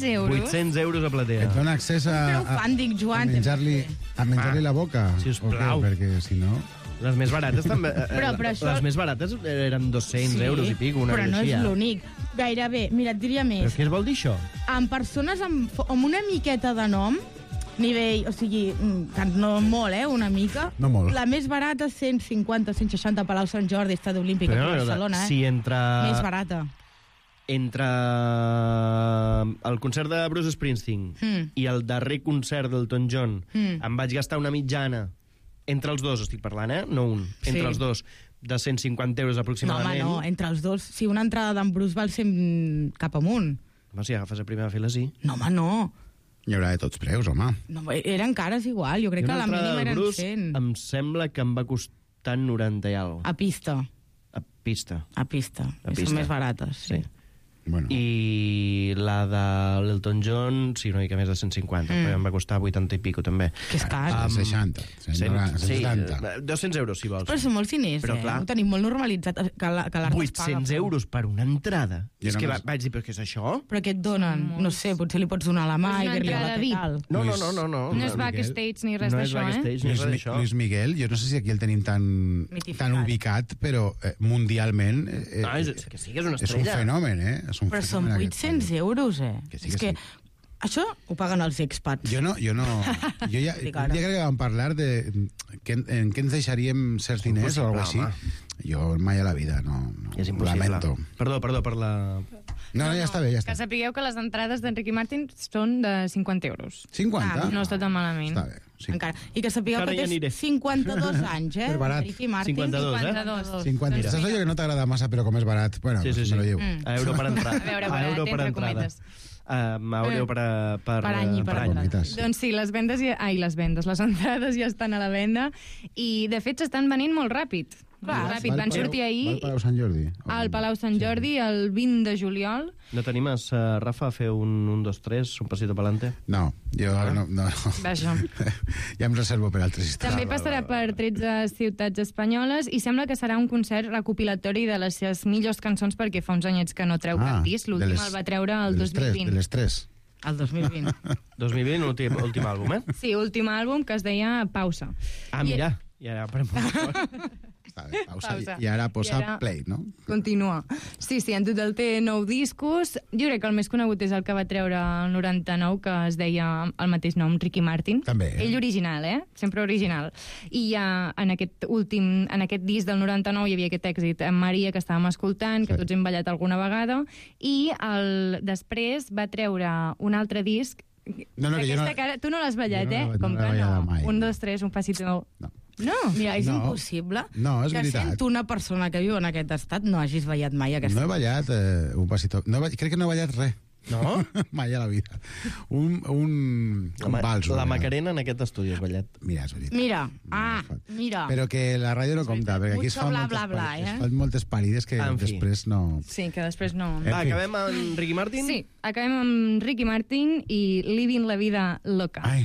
euros? 800 euros a platea. Et dona accés Però ho fan, dic, Joan, a menjar-li la boca. Sisplau. Perquè si no... Les més barates també... Però això... Les més barates eren 200 euros i pico, una però no així, és l'únic. Gairebé, mira, et diria Però més. què vol dir això? Amb persones amb una miqueta de nom, nivell, o sigui, que no molt, una mica. No molt. La més barata, 150, 160, Palau Sant Jordi, Estadi Olímpic, aquí a Barcelona, si entre... Més barata. Entre el concert de Bruce Springsteen i el darrer concert d'Elton John em vaig gastar una mitjana, entre els dos estic parlant, no un, entre els dos, de 150 euros aproximadament. No, home, no, entre els dos. Si una entrada d'en Bruce val 100 cap amunt. Home, si agafes a primera fila, sí. No, home, no. Hi haurà de tots preus, home. No, eren cares igual, jo crec que la mínima eren 100. Em sembla que em va costar 90 i alguna cosa. A pista. A pista. A pista. A pista. Són més barates, sí. Bueno. I la de l'Elton John, sí, una mica més de 150, però em va costar 80 i pico, també. Que és car. 60, 170. 200 euros, si vols. Però són molt diners, Però, clar, ho tenim molt normalitzat, que l'art es paga. 800 euros per una entrada. Jo És que només- vaig dir, però què és això? Però què et donen? No sé, potser li pots donar la mà És i una dir-li entrada hola, què VIP. tal. No. No és backstage ni res No és d'això, backstage, ni res d'això. Luis Miguel, jo no sé si aquí el tenim tan Mitificat. ubicat, però mundialment És que sí que és una és un estrella. fenomen, És un Però són fenomen aquest 800 euros, Que sí, És que que això ho paguen els expats. Jo ja Dic ara. crec que vam parlar de en què ens deixaríem certs diners o alguna cosa així. Jo mai a la vida, no És ho impossible. lamento. Perdó per la... No, ja està bé, ja Que està. sapigueu que les entrades d'Enrique Martin són de 50 euros. 50? No està tan malament. Està bé. Sí. Encara. I que sapigueu Encara hi que aniré. té 52 anys, Per barat. Ricky Martin. 52, 52. 50. Saps allò que no t'agrada massa, però com és barat? Bueno, Sí. me lo llevo. A euro per entrada. A veure, a euro per entre entrada. cometes. A euro per any i per any. Cometes. Doncs sí, les entrades ja estan a la venda i, de fet, s'estan venint molt ràpid. Clar, Ràpid. Van sortir Va ahir al Palau Sant Jordi? al Palau Sant Jordi el 20 de juliol. No t'animes, Rafa, a fer un 2, 3, un pasito pa'lante? No, jo no. Vaja. Ja em reservo per altres històries. També passarà per 13 ciutats espanyoles i sembla que serà un concert recopilatori de les seves millors cançons perquè fa uns anyets que no treu cap disc. L'últim el va treure el 2020. De les 3. El 2020. 2020, últim àlbum, Sí, últim àlbum que es deia Pausa. Ah, mira, i ara per Està bé, pausa. Pausa. I ara posa I ara- play, no? Continua. Sí, en total té 9 discos. Jo crec que el més conegut és el que va treure el 99, que es deia el mateix nom, Ricky Martin. També, Ell original, sempre original. I ja en aquest disc del 99 hi havia aquest èxit amb Maria, que estàvem escoltant, que Sí. tots hem ballat alguna vegada, i després va treure un altre disc. No, que jo Aquesta cara, tu no l'has ballat, jo no- no Com l'he que ballada no. mai. 1, 2, 3, un pasito... No. Mira, és No. impossible No, és que veritat. sent una persona que viu en aquest estat no hagis ballat mai aquesta. No he ballat un pasito. Crec que no he ballat res. No? Mai a la vida. Un vals. La Macarena en aquest estudi has ballat. Mira, és veritat. Mira. Però que la ràdio no compta, perquè aquí es Mucho fan, bla, moltes, bla, bla, es fan moltes pàl·lides que En fi. després no... Sí, que després no... En Va, fi. acabem amb Ricky Martin? Sí, acabem amb Ricky Martin i Living la vida loca. Ai,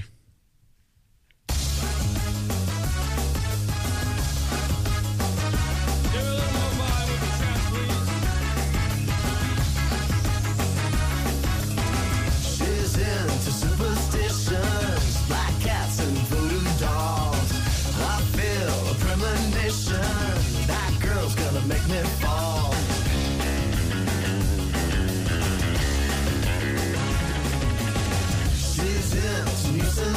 She's into superstitions, black cats and voodoo dolls. I feel a premonition, that girl's gonna make me fall. She's into nuisance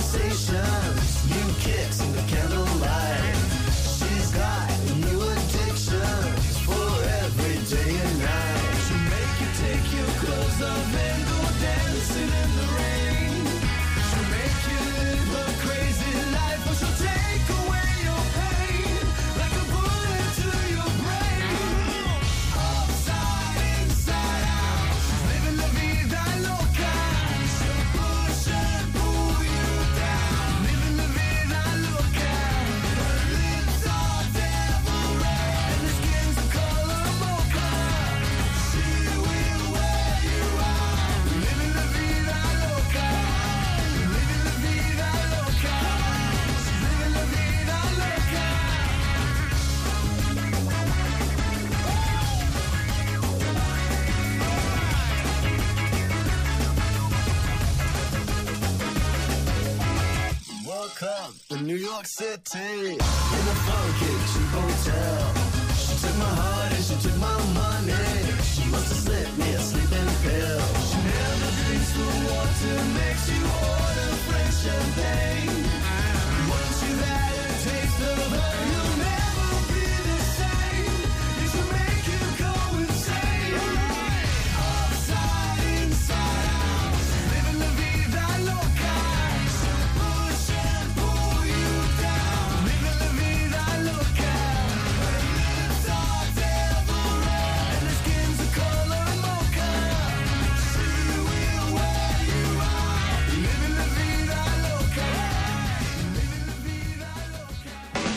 in New York City, in a funky cheap hotel. She took my heart and she took my money. She must have slipped me a sleeping pill. She never drinks the water, makes you order French champagne. Once you've had a taste of her, you'll never be the same. It should make you go insane. Upside, inside out, living la vida loca. Push and pull you down, living la vida loca. Her lips are devil red and her skin's the color mocha. She will wear you out, living la vida loca. Living la vida loca.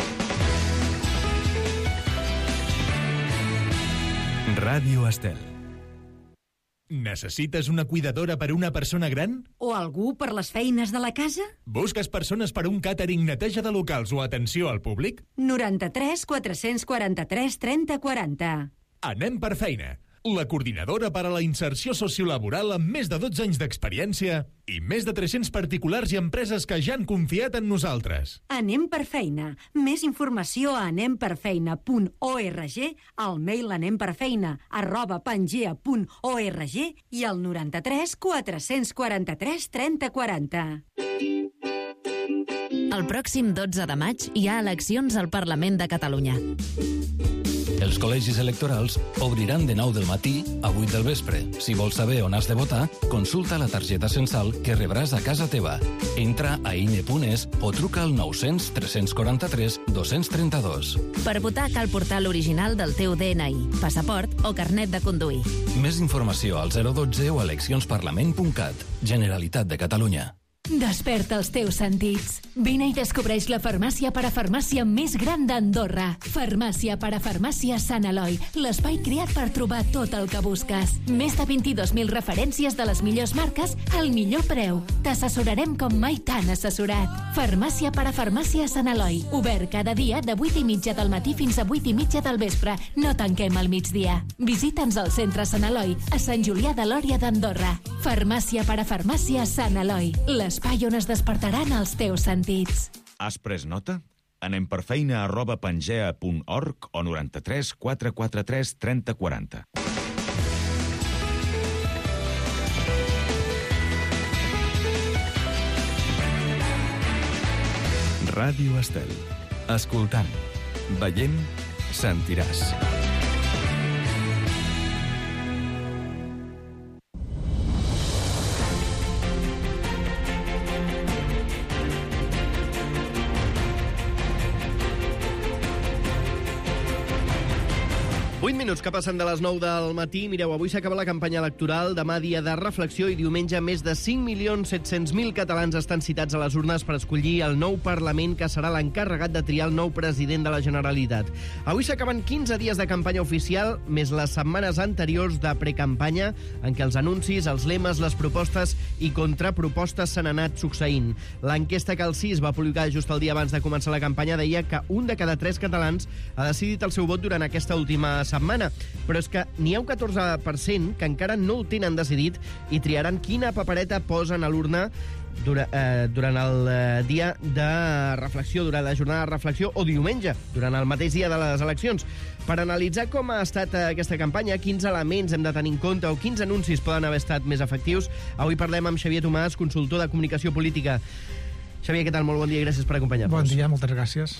Ràdio Estel. Necessites una cuidadora per a una persona gran? O algú per les feines de la casa? Busques persones per a un càtering, neteja de locals o atenció al públic? 93 443 30 40. Anem per feina. La coordinadora per a la inserció sociolaboral amb més de 12 anys d'experiència i més de 300 particulars i empreses que ja han confiat en nosaltres. Anem per feina. Més informació a anemperfeina.org, al mail anemperfeina@pangea.org i al 93 443 30 40. El pròxim 12 de maig hi ha eleccions al Parlament de Catalunya. Els col·legis electorals obriran de 9 del matí a 8 del vespre. Si vols saber on has de votar, consulta la targeta censal que rebràs a casa teva. Entra a INE.es o truca al 900 343 232. Per votar cal portar l'original del teu DNI, passaport o carnet de conduir. Més informació al 012 o a eleccionsparlament.cat. Generalitat de Catalunya. Desperta els teus sentits. Vine i descobreix la farmàcia parafarmàcia més gran d'Andorra. Farmàcia parafarmàcia Sant Eloi, l'espai creat per trobar tot el que busques. Més de 22.000 referències de les millors marques al millor preu. T'assessorarem com mai t'han assessorat. Farmàcia parafarmàcia Sant Eloi, obert cada dia de 8:30 del matí fins a 8:30 del vespre. No tanquem al migdia. Visita'ns al centre Sant Eloi, a Sant Julià de Lòria d'Andorra. Farmàcia parafarmàcia Sant Eloi, l'espai on es despertaran els teus sentits. Has pres nota? Anem per feina@pangea.org o 93 443 30 40. Ràdio Estel. Escoltant, veient, sentiràs. Minuts que passen de les 9 del matí. Mireu, avui s'acaba la campanya electoral, demà dia de reflexió i diumenge més de 5.700.000 catalans estan citats a les urnes per escollir el nou Parlament que serà l'encarregat de triar el nou president de la Generalitat. Avui s'acaben 15 dies de campanya oficial, més les setmanes anteriors de precampanya, en què els anuncis, els lemes, les propostes i contrapropostes s'han anat succeint. L'enquesta que el CIS va publicar just el dia abans de començar la campanya deia que un de cada 3 catalans ha decidit el seu vot durant aquesta última setmana. Però és que n'hi ha un 14% que encara no ho tenen decidit i triaran quina papereta posen a l'urna durant el dia de reflexió, durant la jornada de reflexió o diumenge, durant el mateix dia de les eleccions. Per analitzar com ha estat aquesta campanya, quins elements hem de tenir en compte o quins anuncis poden haver estat més efectius, avui parlem amb Xavier Tomàs, consultor de comunicació política. Xavier, què tal? Molt bon dia i gràcies per acompanyar-nos. Bon dia, moltes gràcies.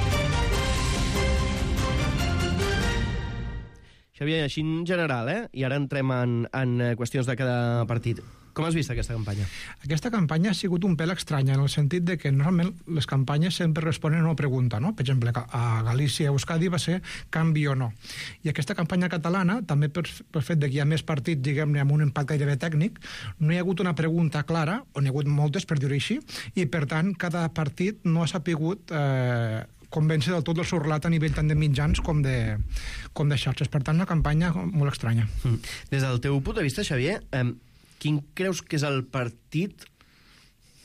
Xavier, així en general, i ara entrem en qüestions de cada partit. Com has vist aquesta campanya? Aquesta campanya ha sigut un pèl estranya, en el sentit de que normalment les campanyes sempre responen a una pregunta, no? Per exemple, a Galícia i a Euskadi va ser canvi o no. I aquesta campanya catalana, també per fet que hi ha més partits, diguem-ne, amb un impacte gairebé tècnic, no hi ha hagut una pregunta clara, o n'hi ha hagut moltes, per dir-ho així, i per tant cada partit no ha sapigut convèncer del tot el seu relat a nivell tant de mitjans com de xarxes. Per tant, una campanya molt estranya. Des del teu punt de vista, Xavier, quin creus que és el partit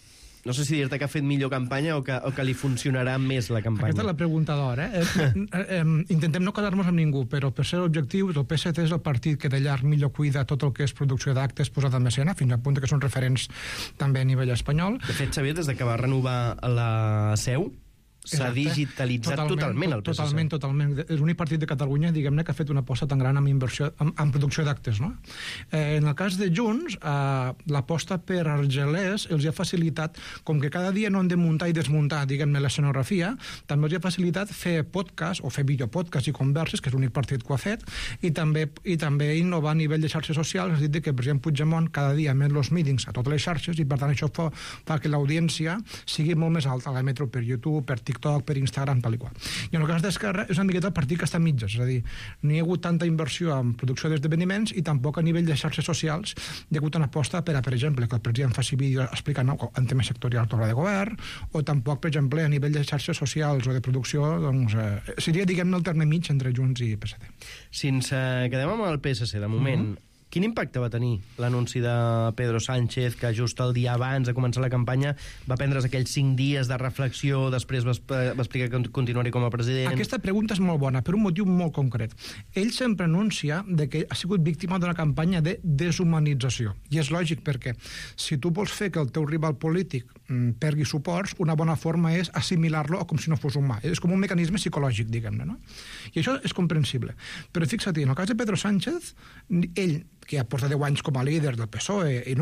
No sé si dir-te que ha fet millor campanya o que li funcionarà més la campanya. Aquesta és la pregunta d'hora. Intentem no quedar-nos amb ningú, però per ser objectius, el PSC és el partit que de llarg millor cuida tot el que és producció d'actes posat en escena, fins al punt que són referents també a nivell espanyol. De fet, Xavier, des que va renovar la seu, s'ha digitalitzat totalment el PSC. Totalment. És l'únic partit de Catalunya, diguem-ne, que ha fet una aposta tan gran en inversió, en producció d'actes, no? En el cas de Junts, l'aposta per Argelers els ha facilitat, com que cada dia no han de muntar i desmuntar, diguem-ne, l'escenografia, també els ha facilitat fer podcast, o fer videopodcast i converses, que és l'únic partit que ho ha fet, i també innovar a nivell de xarxes socials, és a dir, que el president Puigdemont cada dia emet els meetings a totes les xarxes, i per tant això fa que l'audiència sigui molt més alta, l'emetro per YouTube, per TikTok, per Instagram, tal i qual. I en el cas d'Esquerra és una miqueta el partit que està a mitges, és a dir, no hi ha hagut tanta inversió en producció d'esdeveniments i tampoc a nivell de xarxes socials hi ha hagut una aposta per exemple, que el president faci vídeo explicant en temes sectorials d'obra de govern, o tampoc, per exemple, a nivell de xarxes socials o de producció, doncs, seria, diguem-ne, el terme mig entre Junts i PSC. Si ens quedem amb el PSC, de moment, quin impacte va tenir l'anunci de Pedro Sánchez, que just el dia abans de començar la campanya va prendre's aquells 5 dies de reflexió, després va explicar que continuaria com a president? Aquesta pregunta és molt bona, per un motiu molt concret. Ell sempre anuncia que ha sigut víctima d'una campanya de deshumanització. I és lògic, perquè si tu vols fer que el teu rival polític perdi suports, una bona forma és assimilar-lo com si no fos humà. És com un mecanisme psicològic, diguem-ne, no? I això és comprensible. Però fixa't, en el cas de Pedro Sánchez, ell, que ha portat 10 anys com a líder del PSOE i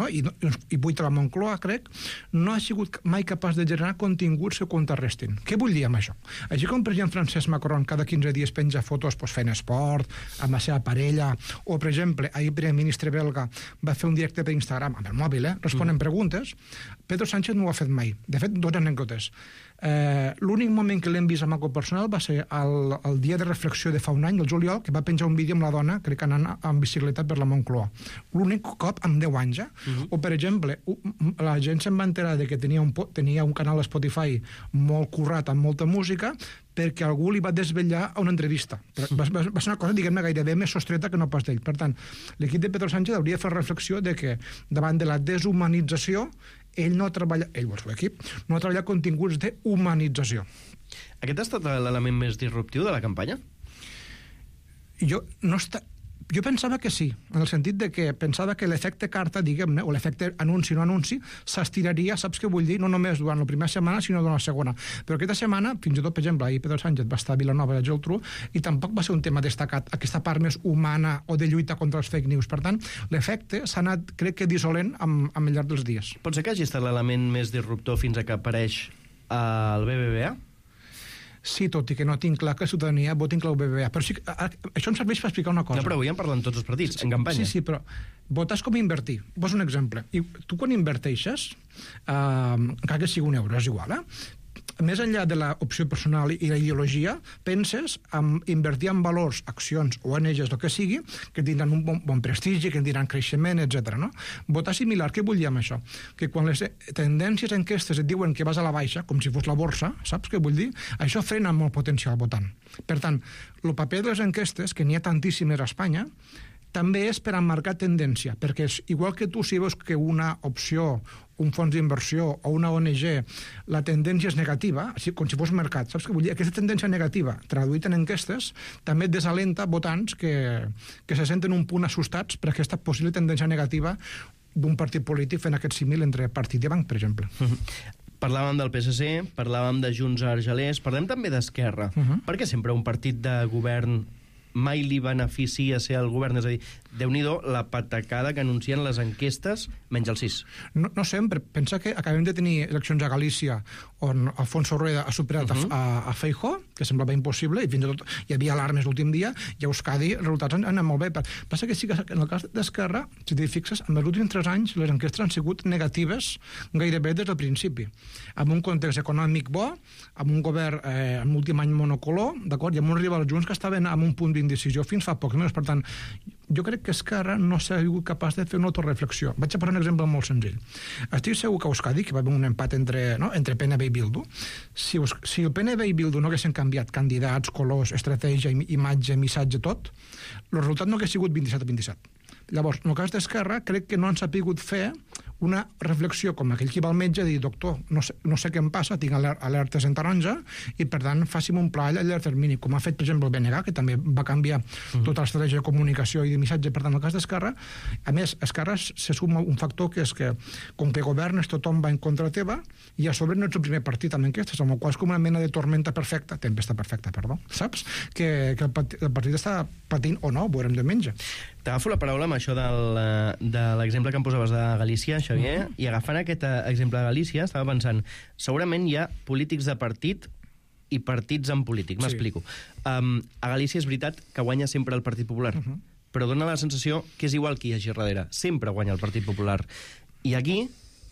8 a la Moncloa, crec, no ha sigut mai capaç de generar continguts que contrarrestin. Què vull dir amb això? Així com el president Francesc Macron cada 15 dies penja fotos fent esport, amb la seva parella, o, per exemple, ahir el primer ministre belga va fer un directe per Instagram, amb el mòbil, responent preguntes, Pedro Sánchez no ho ha fet mai. De fet, 2 anècdotes. L'únic moment que l'hem vist amb algo personal va ser el dia de reflexió de fa un any, el juliol, que va penjar un vídeo amb la dona, crec que anant en bicicleta per la Moncloa. L'únic cop en 10 anys, O, per exemple, la gent se'n va enterar de que tenia un canal a Spotify molt currat, amb molta música, perquè algú li va desvetllar a una entrevista. Va ser una cosa, diguem-ne, gairebé més sostreta que no pas d'ell. Per tant, l'equip de Pedro Sánchez hauria de fer reflexió de que davant de la deshumanització ell o el seu equip, no ha treballat continguts d'humanització. Aquest ha estat l'element més disruptiu de la campanya? Jo pensava que sí, en el sentit de que pensava que l'efecte carta, diguem-ne, o l'efecte anunci no anunci, s'estiraria, saps què vull dir? No només durant la primera setmana, sinó durant la segona. Però aquesta setmana, fins i tot, per exemple, ahir Pedro Sánchez va estar a Vilanova i la Geltrú, i tampoc va ser un tema destacat, aquesta part més humana o de lluita contra els fake news. Per tant, l'efecte s'ha anat, crec que, dissolent amb el llarg dels dies. Pot ser que hagi estat l'element més disruptor fins a que apareix el BBVA? Sí, tot i que no tinc clar que la ciutadania voti en clau BBVA. Però sí, això em serveix per explicar una cosa. No, però avui en parlen tots els partits, en campanya. Sí, però votar és com invertir. Poso un exemple. I tu quan inverteixes, encara que sigui €1, és igual, més enllà de l'opció personal i la ideologia, penses en invertir en valors, accions, ONGs, el que sigui, que tindran un bon prestigi, que tindran creixement, etc. No? Votar similar, què vull dir amb això? Que quan les tendències enquestes et diuen que vas a la baixa, com si fos la borsa, saps què vull dir? Això frena molt potencial votant. Per tant, el paper de les enquestes, que n'hi ha tantíssimes a Espanya, també és per emmarcar tendència, perquè igual que tu si veus que una opció, un fons d'inversió o una ONG, la tendència és negativa, com si fos mercat, saps què vull dir? Aquesta tendència negativa, traduït en enquestes, també desalenta votants que se senten un punt assustats per aquesta possible tendència negativa d'un partit polític fent aquest símil entre partit i banc, per exemple. Parlàvem del PSC, parlàvem de Junts Argelers, parlem també d'Esquerra. Per què sempre un partit de govern mai li beneficia ser el govern? És a dir, Déu-n'hi-do la patacada que anuncien les enquestes, menys el 6. No sempre. Pensa que acabem de tenir eleccions a Galícia on Alfonso Rueda ha superat a Feijóo, que semblava impossible, i fins i tot hi havia alarmes l'últim dia, i a Euskadi els resultats han anat molt bé. Passa que sí que en el cas d'Esquerra, si t'hi fixes, en els últims 3 anys les enquestes han sigut negatives gairebé des del principi. Amb un context econòmic bo, amb un govern amb l'últim any monocolor, d'acord, i amb uns rivals junts que estaven amb un punt d'indecisió fins fa pocs mesos. Per tant, jo crec que Esquerra no s'ha sigut capaç de fer una autoreflexió. Vaig a posar un exemple molt senzill. Estic segur que a Euskadi, que va haver un empat entre PNB i Bildu, si el PNB i Bildu no haguessin canviat candidats, colors, estratègia, imatge, missatge, tot, el resultat no hagués sigut 27-27. Llavors, en el cas d'Esquerra, crec que no han sapigut fer una reflexió com aquell que va al metge i dir, doctor, no sé què em passa, tinc alertes en taronja, i per tant faci'm un pla a llarg termini, com ha fet, per exemple, el BNG, que també va canviar tota l'estratègia de comunicació i de missatge, per tant, el cas d'Esquerra. A més, a Esquerra se suma un factor que és que, com que governes, tothom va en contra teva, i a sobre no ets el primer partit amb enquestes, amb el qual és com una mena de tormenta perfecta, tempesta perfecta, perdó, saps? Que el partit està patint o no, ho veurem diumenge. T'agafo la paraula amb això de l'exemple que em posaves de Galícia, Xavier, i agafant aquest exemple de Galícia, estava pensant, segurament hi ha polítics de partit i partits en polític, m'explico. A Galícia és veritat que guanya sempre el Partit Popular, però dona la sensació que és igual qui hi hagi darrere, sempre guanya el Partit Popular. I aquí,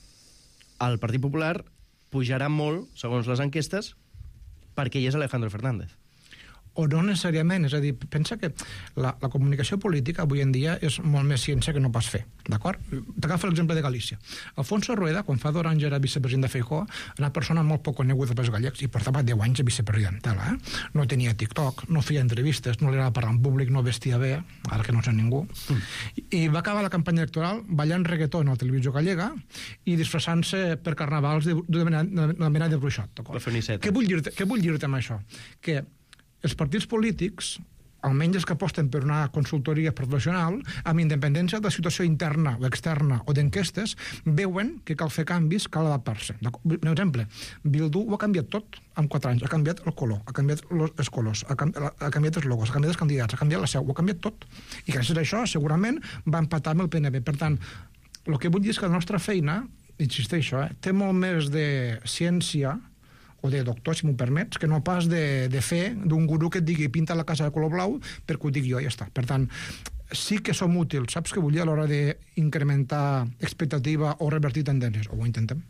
el Partit Popular pujarà molt, segons les enquestes, perquè hi és Alejandro Fernández. O no necessàriament, és a dir, pensa que la comunicació política avui en dia és molt més ciència que no pas fer, d'acord? T'agafo l'exemple de Galícia. Alfonso Rueda, quan fa 2 anys era vicepresident de Feijóo, una persona molt poc coneguda pels gallecs, i portava 10 anys de vicepresidenta, no tenia TikTok, no feia entrevistes, no li agrada parlar en públic, no vestia bé, ara que no sé ningú, i va acabar la campanya electoral ballant reggaeton a la televisió gallega i disfressant-se per carnavals de mena de bruixot, d'acord? Què vull dir-te amb això? Que els partits polítics, almenys els que aposten per una consultoria professional, amb independència de la situació interna o externa o d'enquestes, veuen que cal fer canvis, cal adaptar-se. Un exemple, Bildu ho ha canviat tot en 4 anys. Ha canviat el color, ha canviat els colors, ha canviat els logos, ha canviat els candidats, ha canviat la seu, ho ha canviat tot. I gràcies a això, segurament, va empatar amb el PNB. Per tant, el que vull dir és que la nostra feina, insisteixo, té molt més de ciència o de doctor, si m'ho permets, que no pas de fer d'un gurú que et digui pinta la casa de color blau perquè ho dic jo i ja està. Per tant, sí que som útils, saps què vull dir, a l'hora d'incrementar expectativa o revertir tendències, o ho intentem.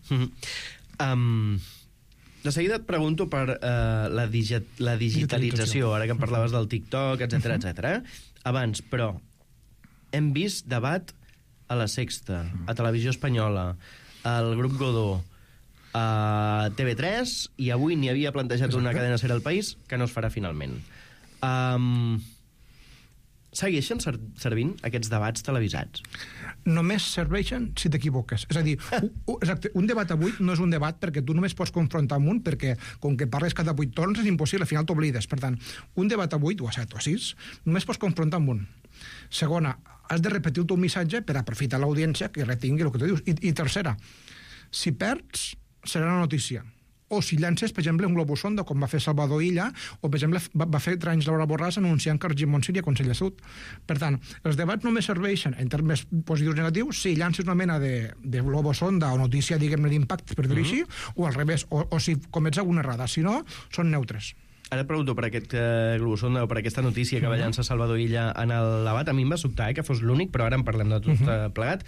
De seguida et pregunto per la digitalització, ara que em parlaves del TikTok, etc. Abans, però, hem vist debat a La Sexta, a Televisió Espanyola, al Grup Godó, a TV3, i avui n'hi havia plantejat una cadena Ser al País que no es farà finalment. Segueixen servint aquests debats televisats? Només serveixen si t'equivoques. És a dir, exacte, un debat avui no és un debat perquè tu només pots confrontar amb un, perquè com que parles cada 8 torns és impossible, al final t'oblides. Per tant, un debat avui, o a 7 o a 6, només pots confrontar amb un. Segona, has de repetir el teu missatge per aprofitar l'audiència que retingui el que tu dius. I tercera, si perds, serà una notícia. O si llances, per exemple, un globus sonda, com va fer Salvador Illa, o, per exemple, va fer 3 anys Laura Borràs anunciant que Argimon seria conseller de salut. Per tant, els debats només serveixen, en termes positius i negatius, si llances una mena de globus sonda o notícia, diguem-ne, d'impacte, per dir-ho així, o al revés, o si comets alguna errada. Si no, són neutres. Ara et pregunto per aquest globus sonda o per aquesta notícia que va llançar Salvador Illa en el debat. A mi em va sobtar que fos l'únic, però ara en parlem de tot plegat.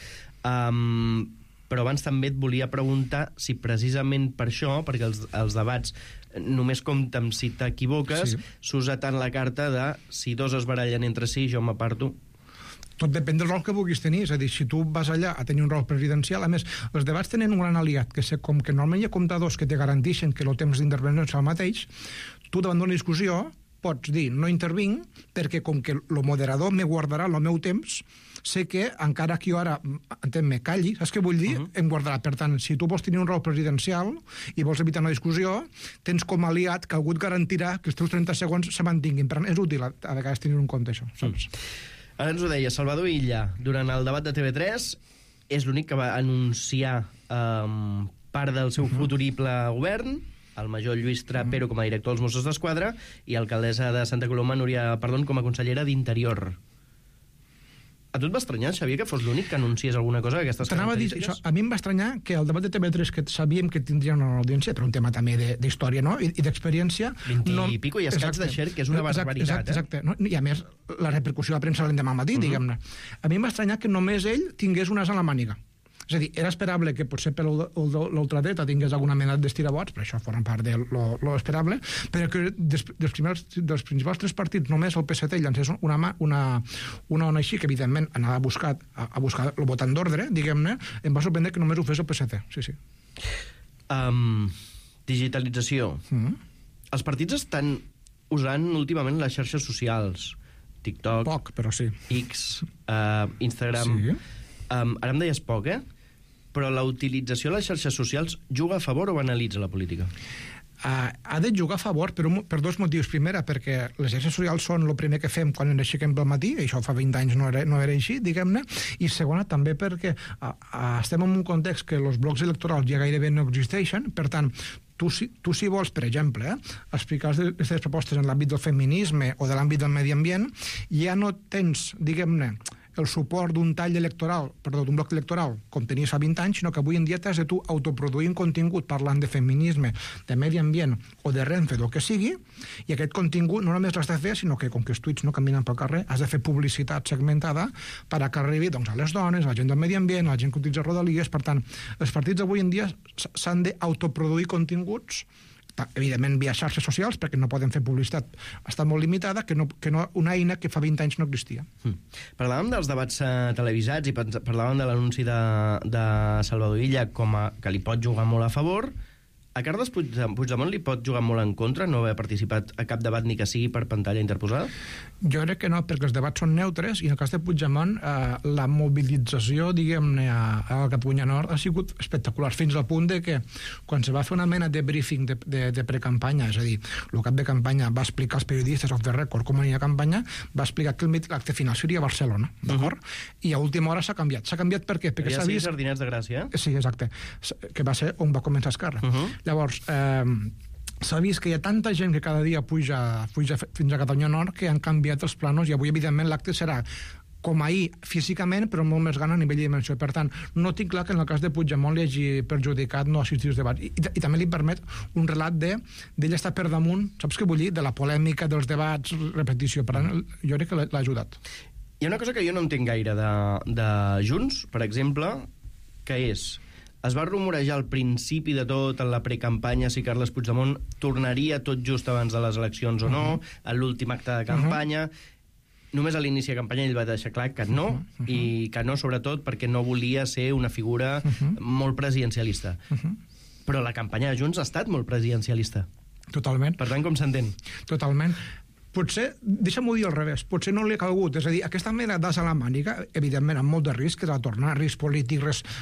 Però abans també et volia preguntar si precisament per això, perquè els debats només compten si t'equivoques, s'usa tant la carta de si 2 es barallen entre si, jo m'aparto. Tot depèn del rol que vulguis tenir, és a dir, si tu vas allà a tenir un rol presidencial, a més, els debats tenen un gran aliat, que és com que normalment hi ha comptadors que te garanteixen que el temps d'intervenció és el mateix, tu davant d'una discussió pots dir no intervinc perquè com que el moderador me guardarà el meu temps, sé que encara que jo ara me calli, saps què vull dir? Em guardarà. Per tant, si tu vols tenir un rol presidencial i vols evitar una discussió, tens com a aliat que algú et garantirà que els teus 30 segons se mantinguin. Per tant, és útil a vegades tenir en compte això, saps? Ara ens ho deia Salvador Illa, durant el debat de TV3, és l'únic que va anunciar part del seu futurible govern, el major Lluís Trapero com a director dels Mossos d'Esquadra i alcaldessa de Santa Coloma, Núria Pardón, com a consellera d'Interior. A tu et va estranyar, Xavier, que fos l'únic que anunciés alguna cosa d'aquestes característiques? Això, a mi em va estranyar que el debat de TV3, que sabíem que tindria una audiència, però un tema també d'història, no?, i d'experiència... 20 i pico i escaig de share, que és una barbaritat. Exacte. I a més, la repercussió de la premsa l'endemà al matí, diguem-ne. A mi em va estranyar que només ell tingués un as a la màniga. És a dir, era esperable que potser per l'ultradreta tingués alguna mena d'estirabots, però això forma part de lo esperable, però que dels principals 3 partits només el PSC llancés una ona així, que evidentment anava a buscar el votant d'ordre, diguem-ne, em va sorprendre que només ho fes el PSC. Sí. Digitalització. Els partits estan usant últimament les xarxes socials. TikTok, poc, però sí. X, Instagram... Sí. Ara em deies poc, però la utilització de les xarxes socials juga a favor o banalitza la política? Ha de jugar a favor per dos motius. Primera, perquè les xarxes socials són el primer que fem quan ens aixequem pel matí, i això fa 20 anys no era així, diguem-ne, i segona, també perquè estem en un context que els blocs electorals ja gairebé no existeixen, per tant, tu si vols, per exemple, explicar les teves propostes en l'àmbit del feminisme o de l'àmbit del medi ambient, ja no tens, diguem-ne, el suport d'un d'un bloc electoral com tenies fa 20 anys, sinó que avui en dia t'has de tu autoproduir un contingut parlant de feminisme, de medi ambient o de Renfe, del que sigui, i aquest contingut no només l'has de fer, sinó que com que els tuits no caminen pel carrer, has de fer publicitat segmentada per a que arribi a les dones, a la gent del medi ambient, a la gent que utilitza Rodalies. Per tant, els partits avui en dia s'han d'autoproduir continguts, evidentment via xarxes socials, perquè no poden fer publicitat, està molt limitada, que no una eina que fa 20 anys no existia. Parlàvem dels debats televisats i parlàvem de l'anunci de Salvador Illa que li pot jugar molt a favor. A Carles Puigdemont li pot jugar molt en contra no haver participat a cap debat ni que sigui per pantalla interposada? Jo crec que no, perquè els debats són neutres, i en el cas de Puigdemont la mobilització, diguem-ne, a Catalunya Nord ha sigut espectacular, fins al punt de que quan se va fer una mena de briefing de precampanya, és a dir, el cap de campanya va explicar als periodistes off the record com aniria campanya, va explicar que l'acte final seria a Barcelona, d'acord? I a última hora s'ha canviat. S'ha canviat per què? Perquè s'ha vist... Sardinets de Gràcia, Sí, exacte. Que va ser on va començar Esquerra. Llavors, s'ha vist que hi ha tanta gent que cada dia puja fins a Catalunya Nord que han canviat els planos, i avui, evidentment, l'acte serà com ahir físicament, però molt més gran a nivell de dimensió. Per tant, no tinc clar que en el cas de Puigdemont li hagi perjudicat no assistir als debats. I també li permet un relat d'ell estar per damunt, saps què vull dir? De la polèmica, dels debats, repetició. Per tant, jo crec que l'ha ajudat. Hi ha una cosa que jo no entenc gaire de Junts, per exemple, que és... Es va rumorejar al principi de tot, en la precampanya, si Carles Puigdemont tornaria tot just abans de les eleccions o no, a l'últim acte de campanya. Només a l'inici de campanya ell va deixar clar que no, i que no, sobretot, perquè no volia ser una figura molt presidencialista. Però la campanya de Junts ha estat molt presidencialista. Totalment. Per tant, com s'entén? Totalment. Potser, deixa'm-ho dir al revés, potser no li ha calgut, és a dir, aquesta mena d'as a la màniga, evidentment amb molt de risc, que ha de tornar, risc polític,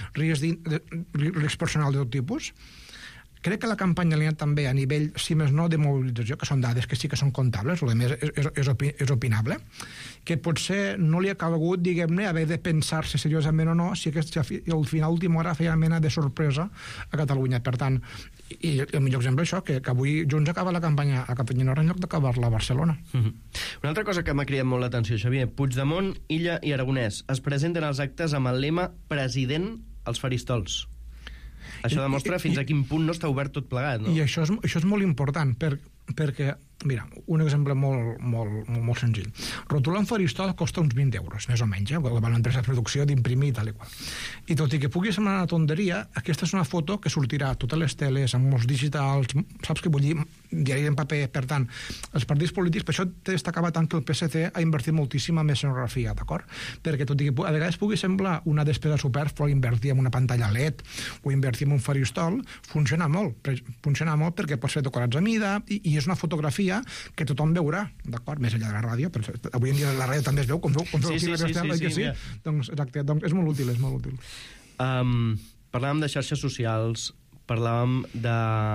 risc personal de tot tipus. Crec que la campanya li ha també a nivell, si més no, de mobilització, que són dades que sí que són comptables, el més és opinable, que potser no li ha calgut, diguem-ne, haver de pensar-se seriosament o no, si al final, última hora, feia mena de sorpresa a Catalunya. Per tant, i el millor exemple és això, que avui Junts acaba la campanya a Catalunya Nord en lloc d'acabar-la a Barcelona. Una altra cosa que m'ha cridat molt l'atenció, Xavier, Puigdemont, Illa i Aragonès es presenten als actes amb el lema «President als faristols». Això demostra fins a quin punt no està obert tot plegat, no? I això és molt important, perquè, mira, un exemple molt senzill. Rotular un faristol costa uns 20 euros, més o menys, quan l'empresa de producció d'imprimir i tal i qual. I tot i que pugui semblar una tonteria, aquesta és una foto que sortirà a totes les teles, amb molts digitals, saps què vull dir? Diari en paper. Per tant, els partits polítics, per això destacava tant que el PSC ha invertit moltíssim en escenografia, d'acord? Perquè tot i que a vegades pugui semblar una despesa supèrflua invertir en una pantalla LED o invertir en un faristol, funciona molt perquè pots fer decorats a mida i és una fotografia que tothom veurà, d'acord? Més enllà de la ràdio, però avui en dia la ràdio també es veu, com feu sí. Doncs, exacte, doncs és molt útil, és molt útil. Parlàvem de xarxes socials, parlàvem de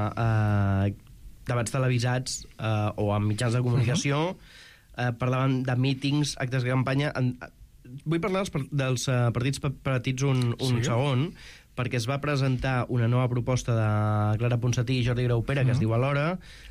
debats televisats o amb mitjans de comunicació, parlàvem de mítings, actes de campanya. Vull parlar dels partits petits un segon, perquè es va presentar una nova proposta de Clara Ponsatí i Jordi Graupera, que es diu Alhora.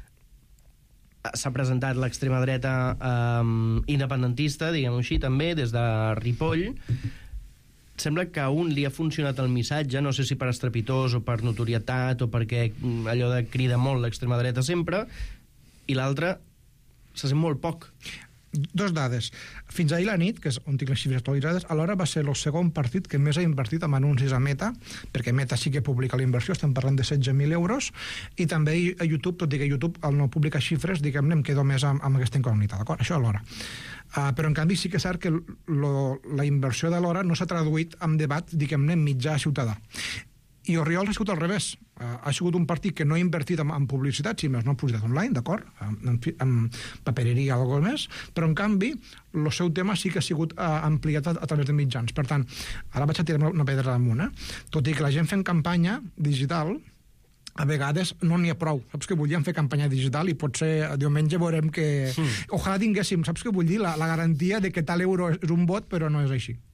S'ha presentat l'extrema dreta independentista, diguem-ho així, també, des de Ripoll. Sembla que a un li ha funcionat el missatge, no sé si per estrepitós o per notorietat o perquè allò de crida molt l'extrema dreta sempre, i l'altre se sent molt poc. Dos dades. Fins ahir la nit, que és on tinc les xifres actualitzades, Alhora va ser el segon partit que més ha invertit en anuncis a Meta, perquè Meta sí que publica la inversió, estem parlant de 16.000 euros, i també a YouTube, tot i que YouTube al no publicar xifres, diguem-ne, em quedo més amb aquesta incògnita, d'acord? Això Alhora. Però en canvi sí que és cert que la inversió d'Alhora no s'ha traduït en debat, diguem-ne, mitjà ciutadà. I Oriols ha sigut al revés. Ha sigut un partit que no ha invertit en publicitat, si més no en publicitat online, d'acord? En papereria o alguna més, però en canvi el seu tema sí que ha sigut ampliat a través de mitjans. Per tant, ara vaig a tirar una pedra damunt, tot i que la gent fent campanya digital a vegades no n'hi ha prou. Saps què vull dir? Fer campanya digital i potser diumenge veurem que... Ojalà tinguéssim, saps què vull dir? La garantia de que tal euro és un vot, però no és així.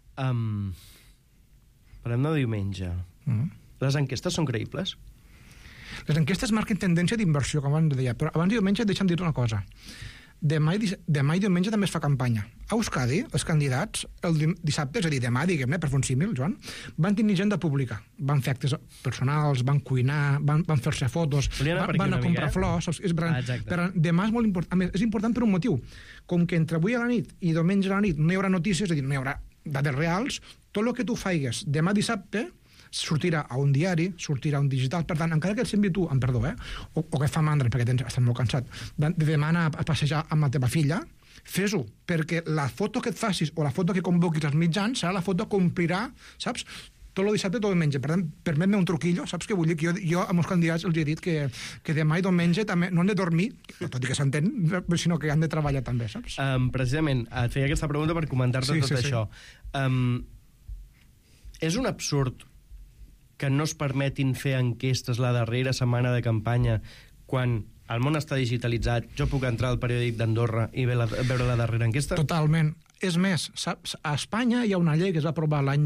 Parlem de diumenge. Les enquestes són creïbles? Les enquestes marquen tendència d'inversió, com abans deia, però abans de diumenge deixa'm dir una cosa. Demà i diumenge també es fa campanya. A Euskadi, els candidats, el dissabte, és a dir, demà, diguem-ne, per fer un símil, Joan, van tenir agenda pública. Van fer actes personals, van cuinar, van fer-se fotos, van a comprar flors... Però demà és molt important. A més, és important per un motiu. Com que entre avui a la nit i diumenge a la nit no hi haurà notícies, és a dir, no hi haurà dades reals, tot el que tu faigues demà dissabte sortirà a un diari, sortirà a un digital. Per tant, encara que et sembli tu, amb perdó, o que fa mandra, perquè estàs molt cansat, de demanar a passejar amb la teva filla, fes-ho, perquè la foto que et facis o la foto que convoquis als mitjans serà la foto que omplirà, saps? Tot el dissabte, tot el diumenge. Per tant, permet-me un truquillo, saps què vull dir? Que jo a meus candidats els he dit que demà i diumenge també no han de dormir, tot i que s'entén, sinó que han de treballar també, saps? Precisament, et feia aquesta pregunta per comentar-te tot això. És un absurd que no es permetin fer enquestes la darrera setmana de campanya quan el món està digitalitzat, jo puc entrar al periòdic d'Andorra i veure la darrera enquesta? Totalment. És més, saps, a Espanya hi ha una llei que es va aprovar l'any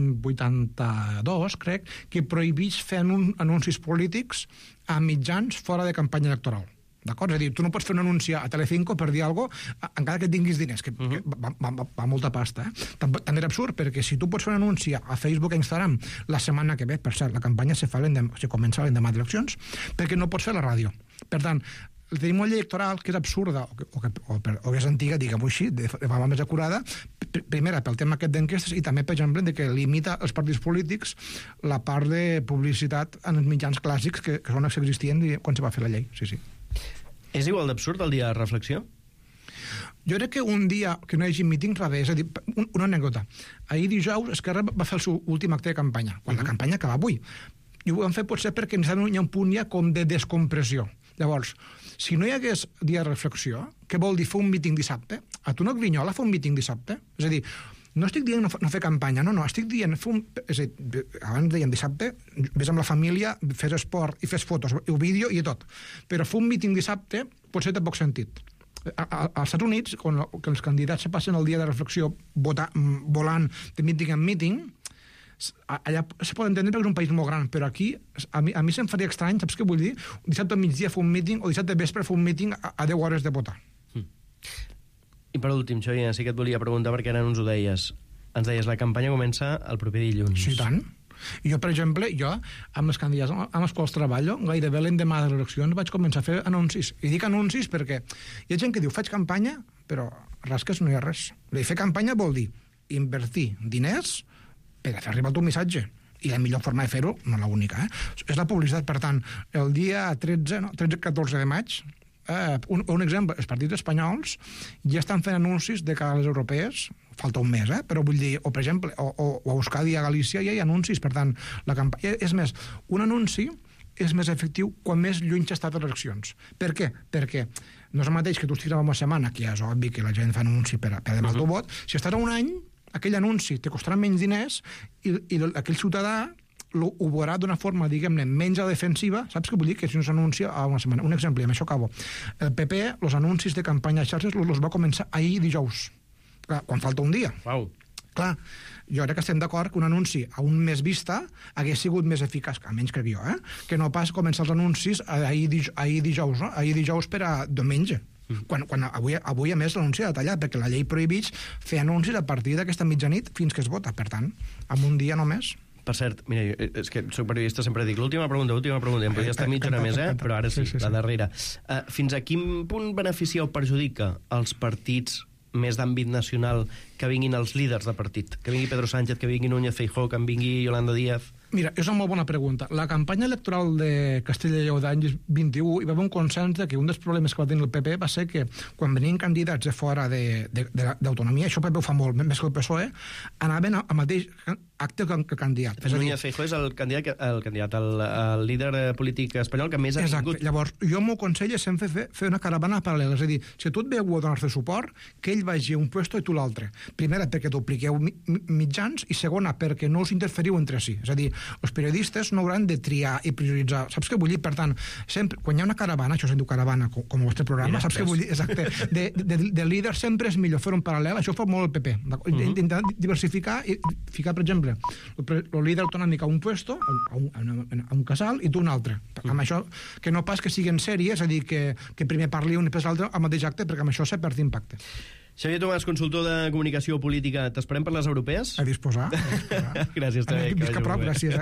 82, crec, que prohibeix fer anuncis polítics a mitjans fora de campanya electoral. D'acord? És a dir, tu no pots fer un anunci a Telecinco per dir alguna cosa, encara que tinguis diners, que va molta pasta. Tant era absurd, perquè si tu pots fer un anunci a Facebook i Instagram la setmana que ve, per cert, la campanya se comença l'endemà d'eleccions, perquè no pots fer la ràdio. Per tant, tenim una llei electoral que és absurda, o és antiga, diguem-ho així, de forma més acurada, primera, pel tema aquest d'enquestes, i també, per exemple, de que limita els partits polítics la part de publicitat en els mitjans clàssics que són els que existien quan se va fer la llei. Sí, sí. És igual d'absurd el dia de reflexió? Jo crec que un dia que no hi hagi mítings va bé. És a dir, una anècdota. Ahir dijous Esquerra va fer el seu últim acte de campanya, quan la campanya acaba avui. I ho vam fer potser perquè hi ha un punt ja com de descompressió. Llavors, si no hi hagués dia de reflexió, què vol dir fer un míting dissabte? A tu no et grinyola fer un míting dissabte? És a dir, no estic dient no fer campanya, no, estic dient és a dir, abans deien dissabte, ves amb la família, fes esport i fes fotos, i vídeo i tot. Però fer un míting dissabte potser té poc sentit. Als Estats Units, quan els candidats se passen el dia de reflexió volant de míting en míting, allà se pot entendre perquè és un país molt gran, però aquí a mi se'm faria estrany, saps què vull dir? Dissabte al migdia fer un míting o dissabte vespre fer un míting a 10 hores de votar. I per últim, Xavier, sí que et volia preguntar perquè ara no ens ho deies. Ens deies, la campanya comença el proper dilluns. Sí, tant. Jo, per exemple, amb els candidats amb els quals treballo, gairebé l'endemà de les eleccions vaig començar a fer anuncis. I dic anuncis perquè hi ha gent que diu, faig campanya, però rasques no hi ha res. Fer campanya vol dir invertir diners per fer arribar el teu missatge. I la millor forma de fer-ho, no l'única, és la publicitat. Per tant, el dia 13-14 de maig, un exemple, els partits espanyols ja estan fent anuncis de cara a les europees, falta un mes, però vull dir, o per exemple, o a Euskadi i a Galícia ja hi ha anuncis, per tant, la campanya... És més, un anunci és més efectiu quan més lluny s'ha estat les eleccions. Per què? Perquè no és el mateix que tu estiguis una setmana, que ja és obvi que la gent fa anunci per demanar el teu vot, si estàs a un any, aquell anunci te costarà menys diners i aquell ciutadà ho veurà d'una forma, diguem-ne, menys a defensiva, saps què vull dir? Que si no s'anuncia a una setmana. Un exemple, i amb això acabo. El PP, els anuncis de campanya a xarxes, els va començar ahir dijous, quan falta un dia. Uau. Clar, jo crec que estem d'acord que un anunci a un mes vista hagués sigut més eficaç, almenys crec jo, que no pas començar els anuncis ahir dijous, no? Ahir dijous per a diumenge. Quan avui, a més, l'anunci ha detallat, perquè la llei prohibeix fer anuncis a partir d'aquesta mitjanit fins que es vota. Per tant, en un dia només... Per cert, mira, és que soc periodista, sempre dic l'última pregunta, em podria estar mitja hora més, però ara sí, la darrera. Fins a quin punt beneficia o perjudica els partits més d'àmbit nacional que vinguin els líders de partit? Que vingui Pedro Sánchez, que vingui Núñez Feijóo, que en vingui Yolanda Díaz? Mira, és una molt bona pregunta. La campanya electoral de Castella i Lleó d'any 21 hi va haver un consens que un dels problemes que va tenir el PP va ser que quan venien candidats de fora d'autonomia, això el PP ho fa molt, més que el PSOE, anaven al mateix acte que el candidat. Núñez Feijóo és el líder polític espanyol que més ha tingut. Exacte. Llavors, jo m'ho aconsello sempre fer una caravana paral·lela. És a dir, si tu et veu a donar-te suport, que ell vagi a un puesto i tu l'altre. Primera, perquè dupliqueu mitjans, i segona, perquè no us interferiu entre si. És a dir, els periodistes no hauran de triar i prioritzar. Saps què vull dir? Per tant, sempre, quan hi ha una caravana, això se'n diu caravana, com el vostre programa, saps què vull dir? Exacte. De líder sempre és millor fer un paral·lel, això ho fa molt el PP. Intentar diversificar i ficar, per exemple, el líder autonòmic a un puesto, a un casal, i tu un altre. Amb això, que no pas que siguin sèries, és a dir, que primer parli un i després l'altre al mateix acte, perquè amb això se perd impacte. Xavier Tomàs, consultor de comunicació política. T'esperem per les europees? A disposar. Gràcies, també. Visca prop, gràcies,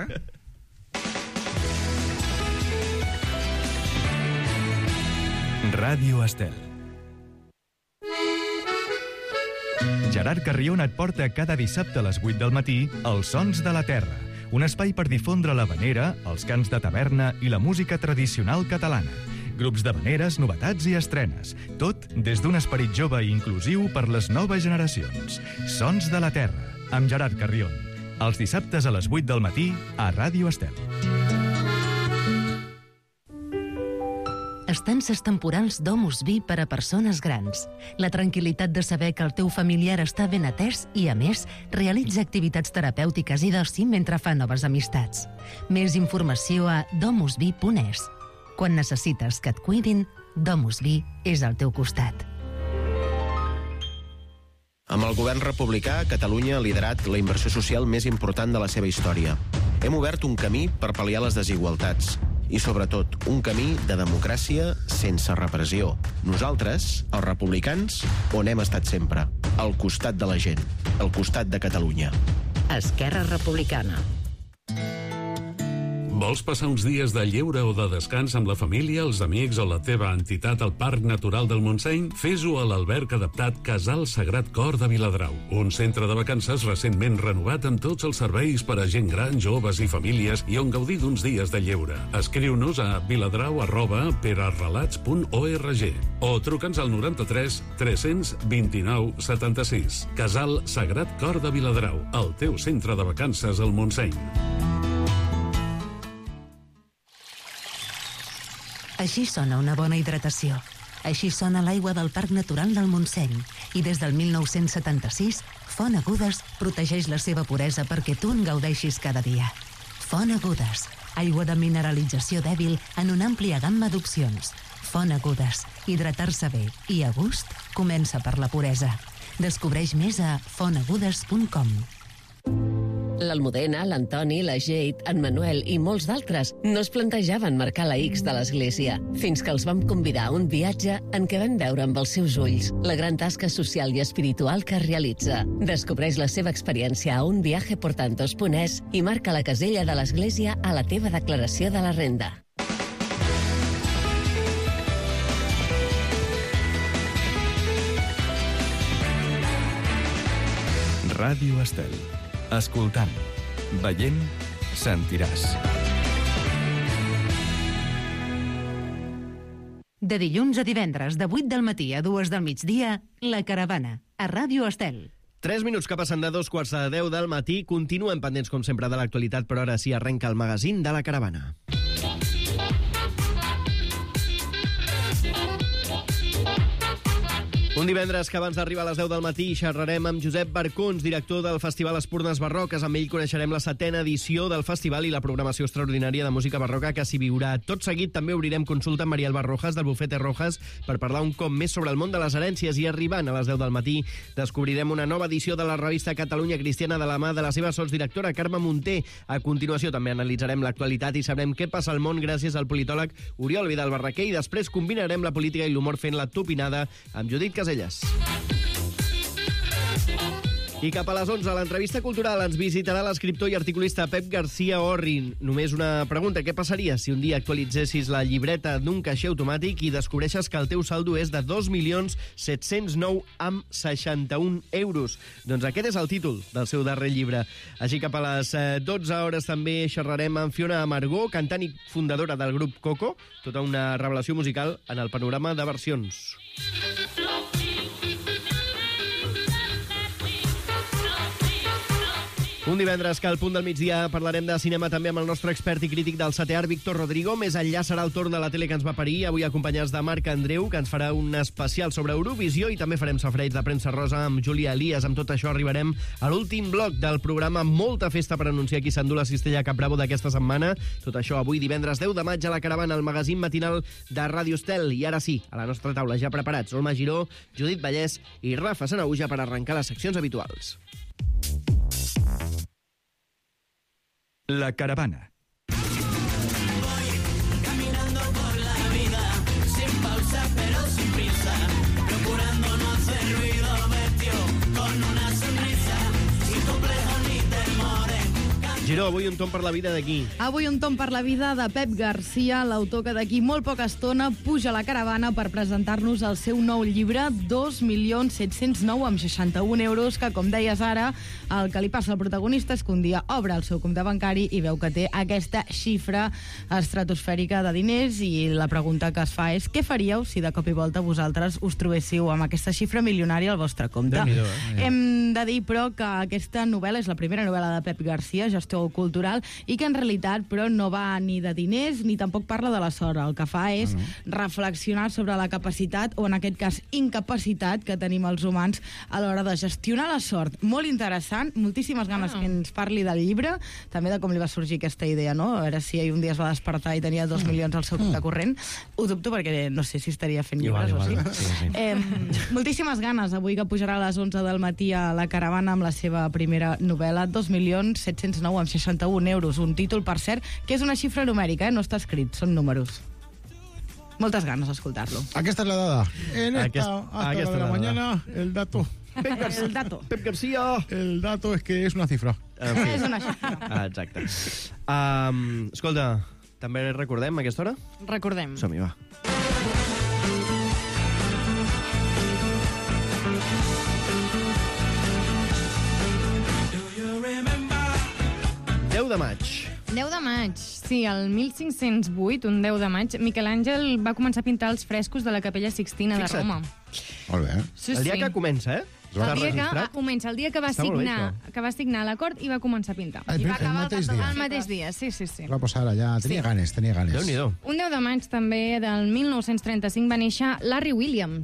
Ràdio Estel. Gerard Carrion et porta cada dissabte a les 8 del matí Els Sons de la Terra, un espai per difondre l'havanera, els cants de taverna i la música tradicional catalana. Grups d'havaneres, novetats i estrenes. Tot des d'un esperit jove i inclusiu per les noves generacions. Sons de la Terra, amb Gerard Carrion. Els dissabtes a les 8 del matí a Ràdio Estel. Estances temporals Domus Vi per a persones grans. La tranquil·litat de saber que el teu familiar està ben atès i, a més, realitza activitats terapèutiques i d'oci mentre fa noves amistats. Més informació a domusvi.es. Quan necessites que et cuidin, Domus Vi és al teu costat. Amb el govern republicà, Catalunya ha liderat la inversió social més important de la seva història. Hem obert un camí per pal·liar les desigualtats i, sobretot, un camí de democràcia sense repressió. Nosaltres, els republicans, on hem estat sempre, al costat de la gent, al costat de Catalunya. Esquerra Republicana. Vols passar uns dies de lleure o de descans amb la família, els amics o la teva entitat al Parc Natural del Montseny? Fes-ho a l'alberg adaptat Casal Sagrat Cor de Viladrau, un centre de vacances recentment renovat amb tots els serveis per a gent gran, joves i famílies i on gaudir d'uns dies de lleure. Escriu-nos a viladrau@perarrelats.org o truca'ns al 93 329 76. Casal Sagrat Cor de Viladrau, el teu centre de vacances al Montseny. Així sona una bona hidratació. Així sona l'aigua del Parc Natural del Montseny. I des del 1976, Font Agudes protegeix la seva puresa perquè tu en gaudeixis cada dia. Font Agudes, aigua de mineralització dèbil en una àmplia gamma d'opcions. Font Agudes, hidratar-se bé i a gust comença per la puresa. Descobreix més a fontagudes.com. L'Almudena, l'Antoni, la Jade, en Manuel i molts d'altres no es plantejaven marcar la X de l'església, fins que els vam convidar a un viatge en què van veure amb els seus ulls la gran tasca social i espiritual que realitza. Descobreix la seva experiència a unviajeportantos.es i marca la casella de l'església a la teva declaració de la renda. Ràdio Estel. Escoltant, veient, sentiràs. De dilluns a divendres, de 8 del matí a 2 del migdia, La Caravana, a Ràdio Estel. 3 minuts que passen de 2:45 del matí. Continuem pendents, com sempre, de l'actualitat, però ara sí arrenca el magazín de La Caravana. Un divendres que abans d'arribar a les 10 del matí xerrarem amb Josep Barcons, director del Festival Espurnes Barroques. Amb ell coneixerem la 7ª edició del festival i la programació extraordinària de música barroca que s'hi viurà. Tot seguit també obrirem consulta amb Mariel Barrojas del Bufete Rojas per parlar un cop més sobre el món de les herències, i arribant a les 10 del matí descobrirem una nova edició de la revista Catalunya Cristiana de la mà de la seva sotsdirectora Carme Munté. A continuació també analitzarem l'actualitat i sabrem què passa al món gràcies al politòleg Oriol Vidal Barraquer, i després combinarem la política i l'humor fent la tupinada amb Judit Caselles. I cap a les 11, a l'entrevista cultural ens visitarà l'escriptor i articulista Pep García Orrin. Només una pregunta, què passaria si un dia actualitzessis la llibreta d'un caixer automàtic i descobreixes que el teu saldo és de 2.709,61 euros? Doncs aquest és el títol del seu darrer llibre. Així cap a les 12 hores també xerrarem amb Fiona Amargó, cantant i fundadora del grup Coco, tota una revelació musical en el panorama de versions. Un divendres que al punt del migdia parlarem de cinema també amb el nostre expert i crític del setè art, Víctor Rodrigo. Més enllà serà el torn de la tele que ens va parir, avui acompanyats de Marc Andreu, que ens farà un especial sobre Eurovisió, i també farem safareig de premsa rosa amb Júlia Elias. Amb tot això arribarem a l'últim bloc del programa. Molta festa per anunciar qui s'endú la cistella Cap Bravo d'aquesta setmana. Tot això avui divendres 10 de maig a la Caravana, el magazín matinal de Ràdio Estel. I ara sí, a la nostra taula ja preparats, Olma Giró, Judit Vallès i Rafa Sanahuja per arrencar les seccions habituals. La Caravana. Caminando por la vida, sin pausa pero sin prisa, procurando no hacer ruido, vestido con una sonrisa, sin complejos ni temores. Giró, avui un tom per la vida d'aquí. Avui un tom per la vida de Pep García, l'autor que d'aquí molt poca estona puja a la caravana per presentar-nos el seu nou llibre, 2.709,61 euros, que, com deies ara, el que li passa al protagonista és que un dia obre el seu compte bancari i veu que té aquesta xifra estratosfèrica de diners, i la pregunta que es fa és: què faríeu si de cop i volta vosaltres us trobéssiu amb aquesta xifra milionària al vostre compte? Hem de dir, però, que aquesta novel·la és la primera novel·la de Pep García, gestor cultural, i que en realitat però no va ni de diners ni tampoc parla de la sort. El que fa és reflexionar sobre la capacitat, o en aquest cas incapacitat, que tenim els humans a l'hora de gestionar la sort. Molt interessant, moltíssimes ganes que ens parli del llibre, també de com li va sorgir aquesta idea, no? A veure si un dia es va despertar i tenia 2 milions al seu compte corrent. Ho dubto perquè no sé si estaria fent llibres o sí. Moltíssimes ganes avui, que pujarà a les 11 del matí a la Caravana amb la seva primera novel·la, 2.709,61 euros. Un títol, per cert, que és una xifra numèrica, no està escrit, són números. Moltes ganes d'escoltar-lo. Aquesta és la dada. En esta hora de la mañana, el dato. El dato. Pep García. El dato es que es una cifra. És una xifra. Exacte. Escolta, també recordem a aquesta hora? Recordem. Som-hi, va. De maig. 10 de maig. Sí, el 1508, un 10 de maig, Miquel Àngel va començar a pintar els frescos de la Capella Sixtina de Roma. Molt bé. Sí, el dia que comença, eh? El dia que comença, el dia que va signar l'acord i va començar a pintar. El mateix dia. El mateix dia, sí. Va posar allà, tenia ganes. Déu-n'hi-do. Un 10 de maig també del 1935 va néixer Larry Williams.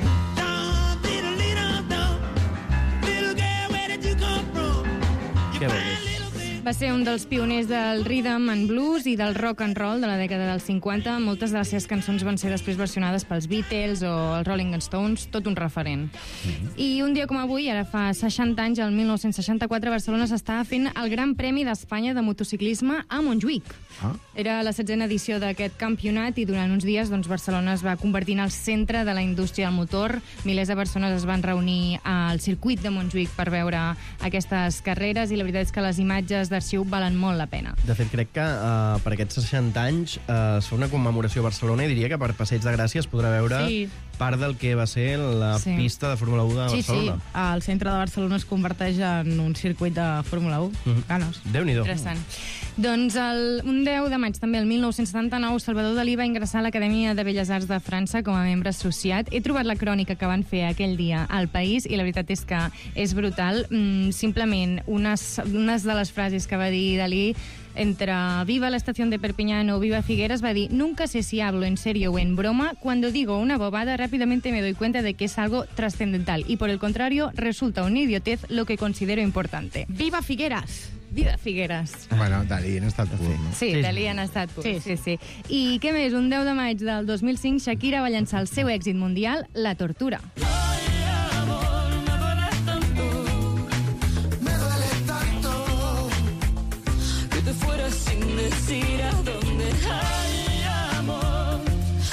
Què vol dir? Va ser un dels pioners del rhythm and blues i del rock and roll de la dècada dels 50. Moltes de les seves cançons van ser després versionades pels Beatles o els Rolling Stones, tot un referent. I un dia com avui, ara fa 60 anys, el 1964, a Barcelona s'estava fent el Gran Premi d'Espanya de motociclisme a Montjuïc. Era la 16a edició d'aquest campionat i durant uns dies Barcelona es va convertir en el centre de la indústria del motor. Milers de persones es van reunir al circuit de Montjuïc per veure aquestes carreres, i la veritat és que les imatges d'arxiu valen molt la pena. De fet, crec que per aquests 60 anys es fa una commemoració a Barcelona, i diria que per Passeig de Gràcia es podrà veure part del que va ser la pista de Fórmula 1 de Barcelona. Sí. El centre de Barcelona es converteix en un circuit de Fórmula 1. Ganes. Déu-n'hi-do. Interessant. Doncs un 10 de maig, també el 1979, Salvador Dalí va ingressar a l'Acadèmia de Belles Arts de França com a membre associat. He trobat la crònica que van fer aquell dia al País i la veritat és que és brutal. Simplement, unes de les frases que va dir Dalí, entre viva la estación de Perpiñán o viva Figueras, va dir: nunca sé si hablo en serio o en broma, cuando digo una bobada rápidamente me doy cuenta de que es algo trascendental y por el contrario resulta una idiotez lo que considero importante. Viva Figueras! Viva Figueres. Bueno, Dalí han estat pur, no? Sí, Dalí han estat pur. Sí. I què més? Un 10 de maig del 2005, Shakira va llançar el seu èxit mundial, La Tortura.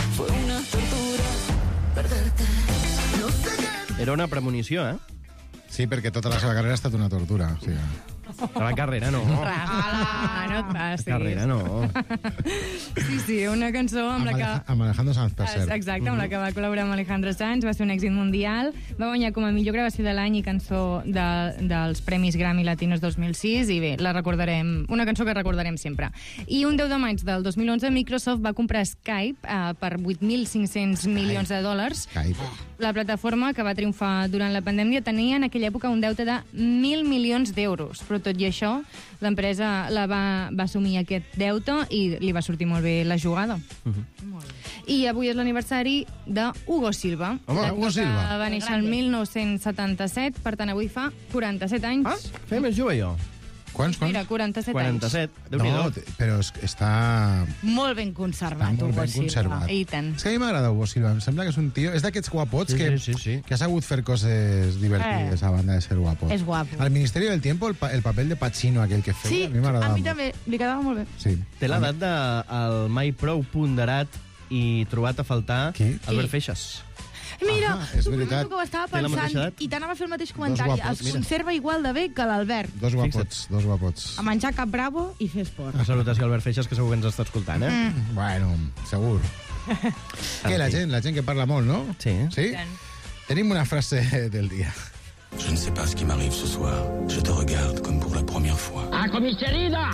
Era una premonició, eh? Sí, perquè tota la seva carrera ha estat una tortura. O sigui... La carrera no. Regala, no et passis. La carrera no. Sí, una cançó amb la que... Amb Alejandro Sanz, per cert. Exacte, amb la que va col·laborar amb Alejandro Sanz, va ser un èxit mundial, va guanyar com a millor gravació de l'any i cançó dels Premis Grammy Latinos 2006, i bé, la recordarem, una cançó que recordarem sempre. I un 10 de maig del 2011, Microsoft va comprar Skype per 8.500 milions de dòlars. Skype. La plataforma, que va triomfar durant la pandèmia, tenia en aquella època un deute de 1.000 milions d'euros, però tot i això, l'empresa va assumir aquest deute i li va sortir molt bé la jugada. I avui és l'aniversari d'Hugo Silva. Home, Hugo Silva. Que va néixer el 1977, per tant, avui fa 47 anys. Ah, feia més jove jo. Quants? Mira, 47 47, No, però està... Molt ben conservat, Està molt Hugo ben Silva. conservat. I tant. És que a mi m'agrada Hugo Silva. Em sembla que és un tio... És d'aquests guapots que ha sabut fer coses divertides a banda de ser guapo. És guapo. Al Ministerio del Tiempo, el paper de Pacino, aquell que feia, Sí, a mi m'agradava a mi molt. també. Li quedava molt bé. Sí. Té l'edat del mai prou ponderat i trobat a faltar Albert Feixas. Mira, és tu veritat. que ho estava Té la mateixa pensant edat? i t'anava a fer el mateix comentari. guapos, Es mira. conserva igual de bé que l'Albert. Dos guapots. A menjar cap bravo i fer esport. Una salutació a Albert Feixas, que segur que ens està escoltant, eh? Bueno, segur. Què, la gent que parla molt, no? Sí. Sí? Tenim una frase del dia. Je ne sais pas ce qui m'arrive ce soir. Je te regarde comme pour la première fois. ¡A comisaría!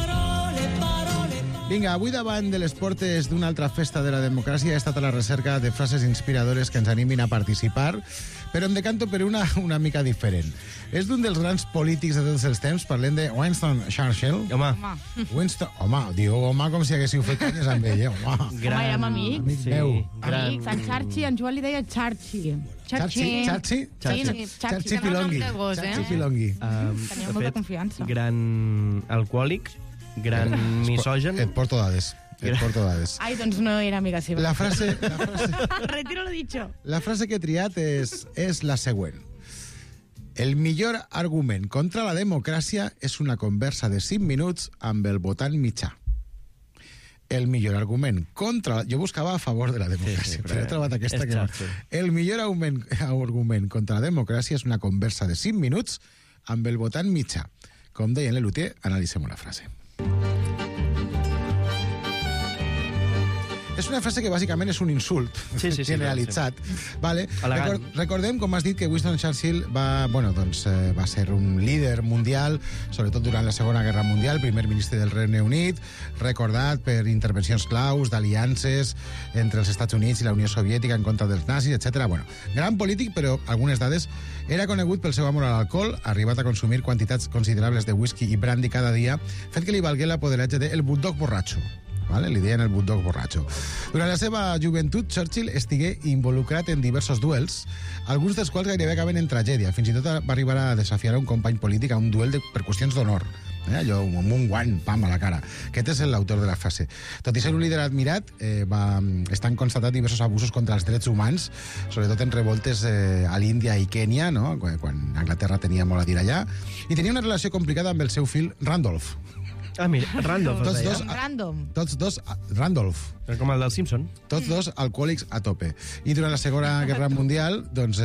Vinga, avui davant de les portes d'una altra festa de la democràcia he estat a la recerca de frases inspiradores que ens animin a participar, però em decanto per una mica diferent. És d'un dels grans polítics de tots els temps, parlem de Winston Churchill. Home. Diu home com si haguéssiu fet canyes amb ell, home. Home, érem amics. Amic meu. Amics, en Charchi, en Joan li deia Charchi. Charchi Pilongui. Charchi Pilongui. Tenia molta confiança. Gran alcohòlic, gran misògen. Et porto dades. Ai, doncs no era amiga seva. La frase Retiro lo dicho. La frase que he triat és la següent. El millor argument contra la democràcia és una conversa de 5 minuts amb el votant mitjà. El millor argument contra... Jo buscava a favor de la democràcia, però he trobat aquesta que... El millor argument contra la democràcia és una conversa de 5 minuts amb el votant mitjà. Com deia en Lelutier, analitzem la frase. És una frase que bàsicament és un insult generalitzat. Vale? Recordem, com has dit, que Winston Churchill va ser un líder mundial, sobretot durant la Segona Guerra Mundial, primer ministre del Regne Unit, recordat per intervencions claus d'aliances entre els Estats Units i la Unió Soviètica en contra dels nazis, etc. Bueno, gran polític, però algunes dades. Era conegut pel seu amor a l'alcohol, arribat a consumir quantitats considerables de whisky i brandy cada dia, fet que li valgué l'apoderatge de el bulldog borratxo. Vale? Li deien el bulldog borratxo. Durant la seva joventut, Churchill estigué involucrat en diversos duels, alguns dels quals gairebé acaben en tragèdia. Fins i tot va arribar a desafiar a un company polític a un duel per qüestions d'honor. Allò, amb un guant, pam, a la cara. Aquest és l'autor de la frase. Tot i ser un líder admirat, estan constatats diversos abusos contra els drets humans, sobretot en revoltes a l'Índia i Kènia, no? Quan Anglaterra tenia molt a dir allà, i tenia una relació complicada amb el seu fill Randolph. Ah, mira, Randolph. Tots dos, Randolph. Com el del Simpson. Tots dos alcohòlics a tope. I durant la Segona Guerra Mundial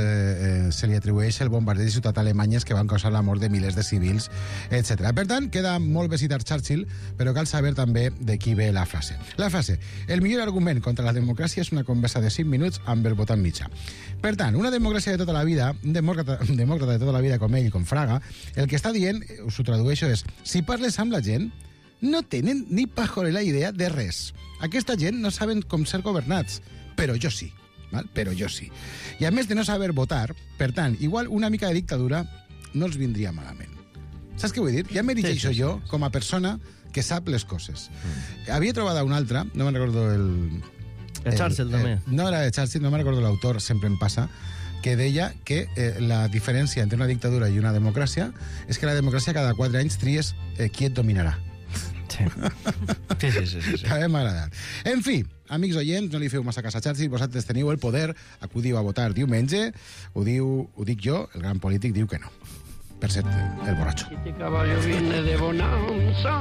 se li atribueix el bombardeig de ciutats alemanyes que van causar la mort de milers de civils, etc. Per tant, queda molt bé citar Churchill, però cal saber també de qui ve la frase. La frase: el millor argument contra la democràcia és una conversa de 5 minuts amb el votant mitjà. Per tant, una democràcia de tota la vida, un demòcrata de tota la vida com ell, com Fraga, el que està dient, us ho tradueixo, és: si parles amb la gent, no tenen ni pajolera idea de res. Aquesta gent no saben com ser governats, però jo sí. Val? Però jo sí. I a més de no saber votar, per tant, igual una mica de dictadura no els vindria malament. Saps què vull dir? Ja m'erigeixo jo com a persona que sap les coses. Havia trobat una altra, no me'n recordo Churchill, també. No era de Churchill, no me'n recordo l'autor, sempre em passa, que deia que la diferència entre una dictadura i una democràcia és que la democràcia cada 4 anys tries qui et dominarà. Sí. També m'ha agradat. En fi, amics oients, no li feu massa cas a Churchill, vosaltres teniu el poder, acudiu a votar diumenge, ho dic jo, el gran polític diu que no. Per cert, el borratxo. Este caballo viene de bonanza.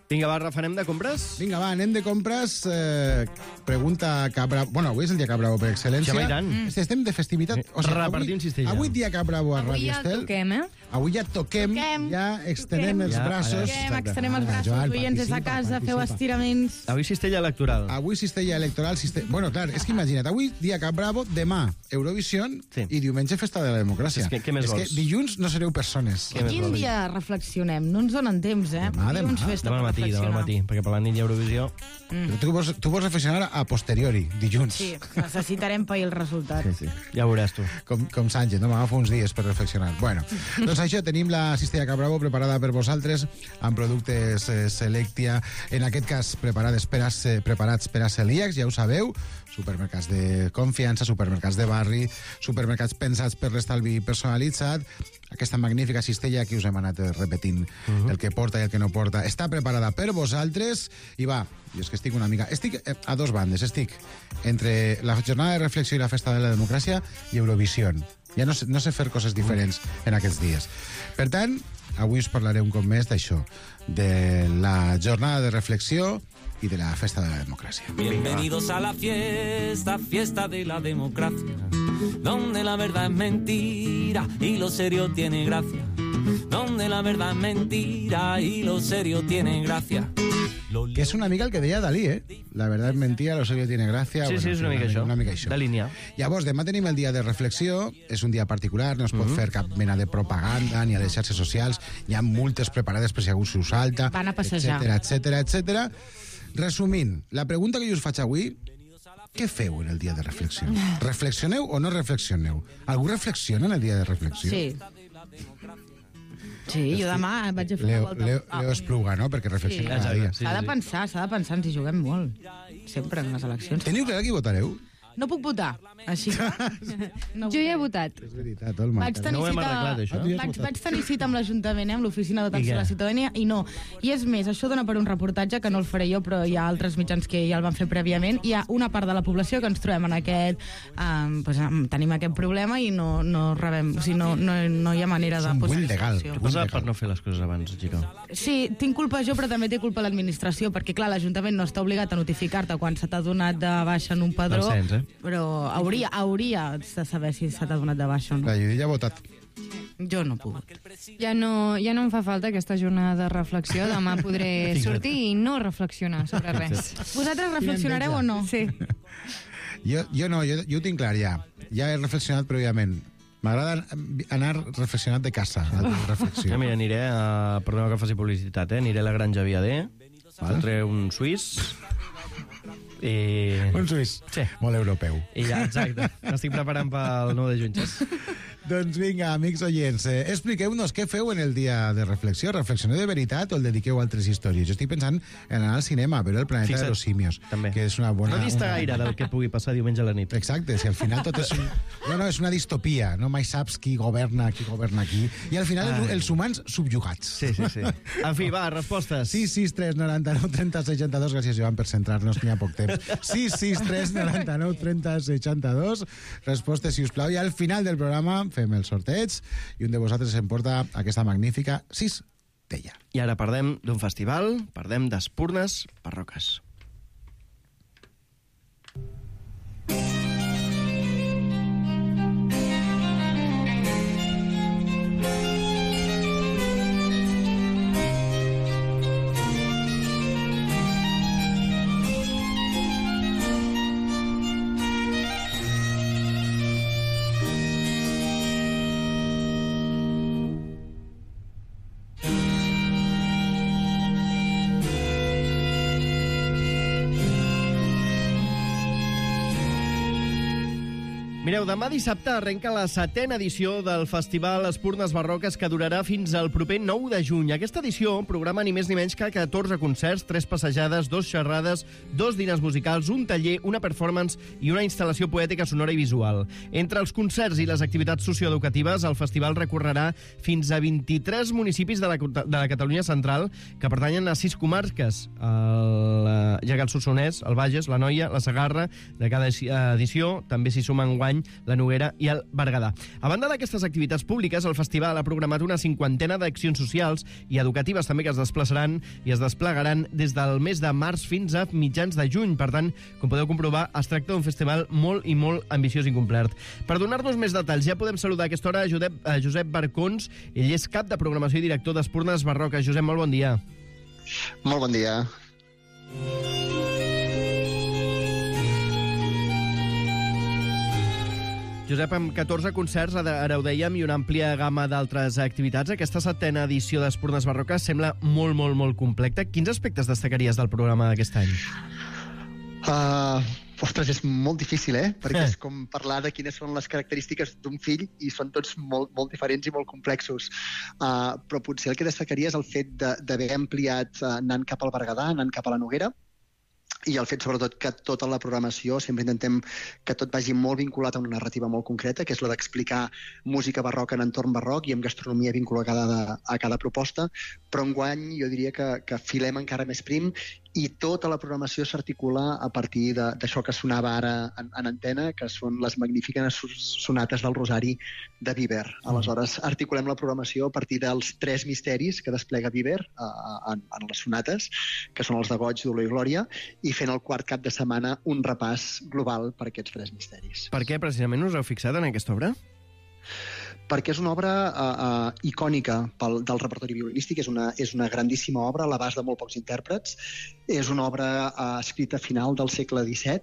Vinga, va, Rafa, anem de compres? Vinga, va, anem de compres. Pregunta Cabra... Bueno, avui és el dia Cabravo per excel·lència. Ja va i tant. Estem de festivitat. O sigui, repartim cistella. Avui dia Cabravo a Avui Ràdio ja Estel. toquem, Avui ja toquem, ja extenem els braços. Extenem els braços, oients des de casa, feu estiraments. Avui cistella electoral. Avui cistella electoral. Bueno, clar, és que imagina't, avui dia Cabravo, demà Eurovision i diumenge Festa de la Democràcia. És que, què més vols? És que dilluns no sereu persones. Quin dia reflexionem? No ens donen temps, Demà al matí, perquè per la nit hi ha Eurovisió. Tu vols reflexionar a posteriori, dilluns. Sí, necessitarem pair el resultat. Sí. Ja ho veuràs tu. Com Sánchez, no? M'agafa uns dies per reflexionar. Bueno, doncs això, tenim la cistella Cabravo preparada per vosaltres amb productes Selectia, en aquest cas preparats per a celíacs, ja ho sabeu, supermercats de confiança, supermercats de barri, supermercats pensats per l'estalvi personalitzat. Aquesta magnífica cistella que us hem anat repetint el que porta i el que no porta. Està preparada per vosaltres i va, jo és que estic una mica... Estic a dos bandes, estic entre la jornada de reflexió i la Festa de la Democràcia i Eurovision. Ja no sé fer coses diferents en aquests dies. Per tant, avui us parlaré un cop més d'això, de la jornada de reflexió y de la Festa de la Democracia. Bienvenidos a la fiesta, fiesta de la democracia, donde la verdad es mentira y lo serio tiene gracia, donde la verdad es mentira y lo serio tiene gracia. Que és una mica el que deia Dalí, La verdad es mentira, lo serio tiene gracia. Sí, és una mica això. De línia. Llavors, demà tenim el dia de reflexió, és un dia particular, no es pot fer cap mena de propaganda ni a les xarxes socials, hi ha multes preparades per si algú s'ho salta, van a passejar, etcètera. Resumint, la pregunta que jo us faig avui, què feu en el dia de reflexió? Reflexioneu o no reflexioneu? Algú reflexiona en el dia de reflexió? Sí, jo demà vaig a fer una volta. Leo Espluga, no? Perquè reflexiona cada dia. S'ha de pensar, ens hi juguem molt. Sempre en les eleccions. Teniu clar qui votareu? No puc votar, així que... Jo ja he votat. És veritat, vaig tenir cita amb l'Ajuntament, amb l'Oficina d'Atenció a la Ciutadania, i no. I és més, això dona per un reportatge, que no el faré jo, però hi ha altres mitjans que ja el van fer prèviament. Hi ha una part de la població que ens trobem en aquest... tenim aquest problema i no rebem... O sigui, no hi ha manera de posar legal. Passa per no fer les coses abans, Chico. Sí, tinc culpa jo, però també té culpa l'administració, perquè, clar, l'Ajuntament no està obligat a notificar-te quan se t'ha donat de baixa en un padró, però hauria de saber si se t'ha donat de baixa o no. La Judit ja ha votat. Jo no puc. Ja no em fa falta aquesta jornada de reflexió. Demà podré sortir i no reflexionar sobre res. Vosaltres reflexionareu o no? Sí. Jo no, jo ho tinc clar ja. Ja he reflexionat prèviament. M'agrada anar reflexionat de casa. Ja, mira, aniré a... Perdona que faci publicitat, aniré a la Granja Viader, fotré un suís... Un suís, sí. Molt europeu. I ja, exacte, m'estic preparant pel 9 de juny. Doncs vinga, amics oients, expliqueu-nos què feu en el dia de reflexió. Reflexioneu de veritat o el dediqueu a altres històries? Jo estic pensant en anar al cinema, a veure El planeta de los simios, també. Que és una bona... No dista gaire del que pugui passar diumenge a la nit. Exacte, si al final tot és és una distopia, no mai saps qui governa aquí, i al final els humans subjugats. Sí. En fi, va, respostes. 663 99 30 62, gràcies, Joan, per centrar-nos, n'hi ha poc temps. 663 99 30 62, respostes, si us plau, i al final del programa fem el sorteig i un de vosaltres emporta aquesta magnífica cistella. I ara parlem d'un festival, parlem d'espurnes barroques. Mireu, demà dissabte arrenca la 7ª edició del Festival Espurnes Barroques, que durarà fins al proper 9 de juny. Aquesta edició programa ni més ni menys que 14 concerts, 3 passejades, 2 xerrades, 2 diners musicals, un taller, una performance i una instal·lació poètica sonora i visual. Entre els concerts i les activitats socioeducatives, el festival recorrerà fins a 23 municipis de la Catalunya central que pertanyen a 6 comarques, ja que el Solsonès, el Bages, la Noia, la Segarra. De cada edició també s'hi suma enguany Enguany, la Noguera i el Berguedà. A banda d'aquestes activitats públiques, el festival ha programat una 50ena d'accions socials i educatives també que es desplaçaran i es desplegaran des del mes de març fins a mitjans de juny. Per tant, com podeu comprovar, es tracta d'un festival molt i molt ambiciós i complet. Per donar-nos més detalls, ja podem saludar a aquesta hora Josep Barcons. Ell és cap de programació i director d'Espurnes Barroques. Josep, molt bon dia. Molt bon dia. Josep, amb 14 concerts, ara ho dèiem, i una àmplia gamma d'altres activitats, aquesta 7a edició d'Espurnes Barroques sembla molt, molt, molt complexa. Quins aspectes destacaries del programa d'aquest any? Ostres, és molt difícil, perquè és com parlar de quines són les característiques d'un fill i són tots molt, molt diferents i molt complexos. Però potser el que destacaria és el fet d'haver ampliat anant cap al Berguedà, anant cap a la Noguera, i el fet, sobretot, que tota la programació sempre intentem que tot vagi molt vinculat a una narrativa molt concreta, que és la d'explicar música barroca en entorn barroc i amb gastronomia vinculada a cada proposta, però enguany jo diria que filem encara més prim i tota la programació s'articula a partir d'això que sonava ara en antena, que són les magnífiques sonates del Rosari de Biber. Aleshores, articulem la programació a partir dels 3 misteris que desplega Biber en les sonates, que són els de Goig, Dolor i Glòria, i fent el quart cap de setmana un repàs global per aquests 3 misteris. Per què precisament us heu fixat en aquesta obra? Perquè és una obra icònica del repertori violinístic, és una grandíssima obra a l'abast de molt pocs intèrprets, és una obra escrita a final del segle XVII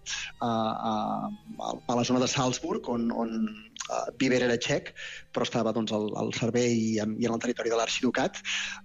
a la zona de Salzburg, on Biber era txec, però estava al servei i en el territori de l'arxiducat,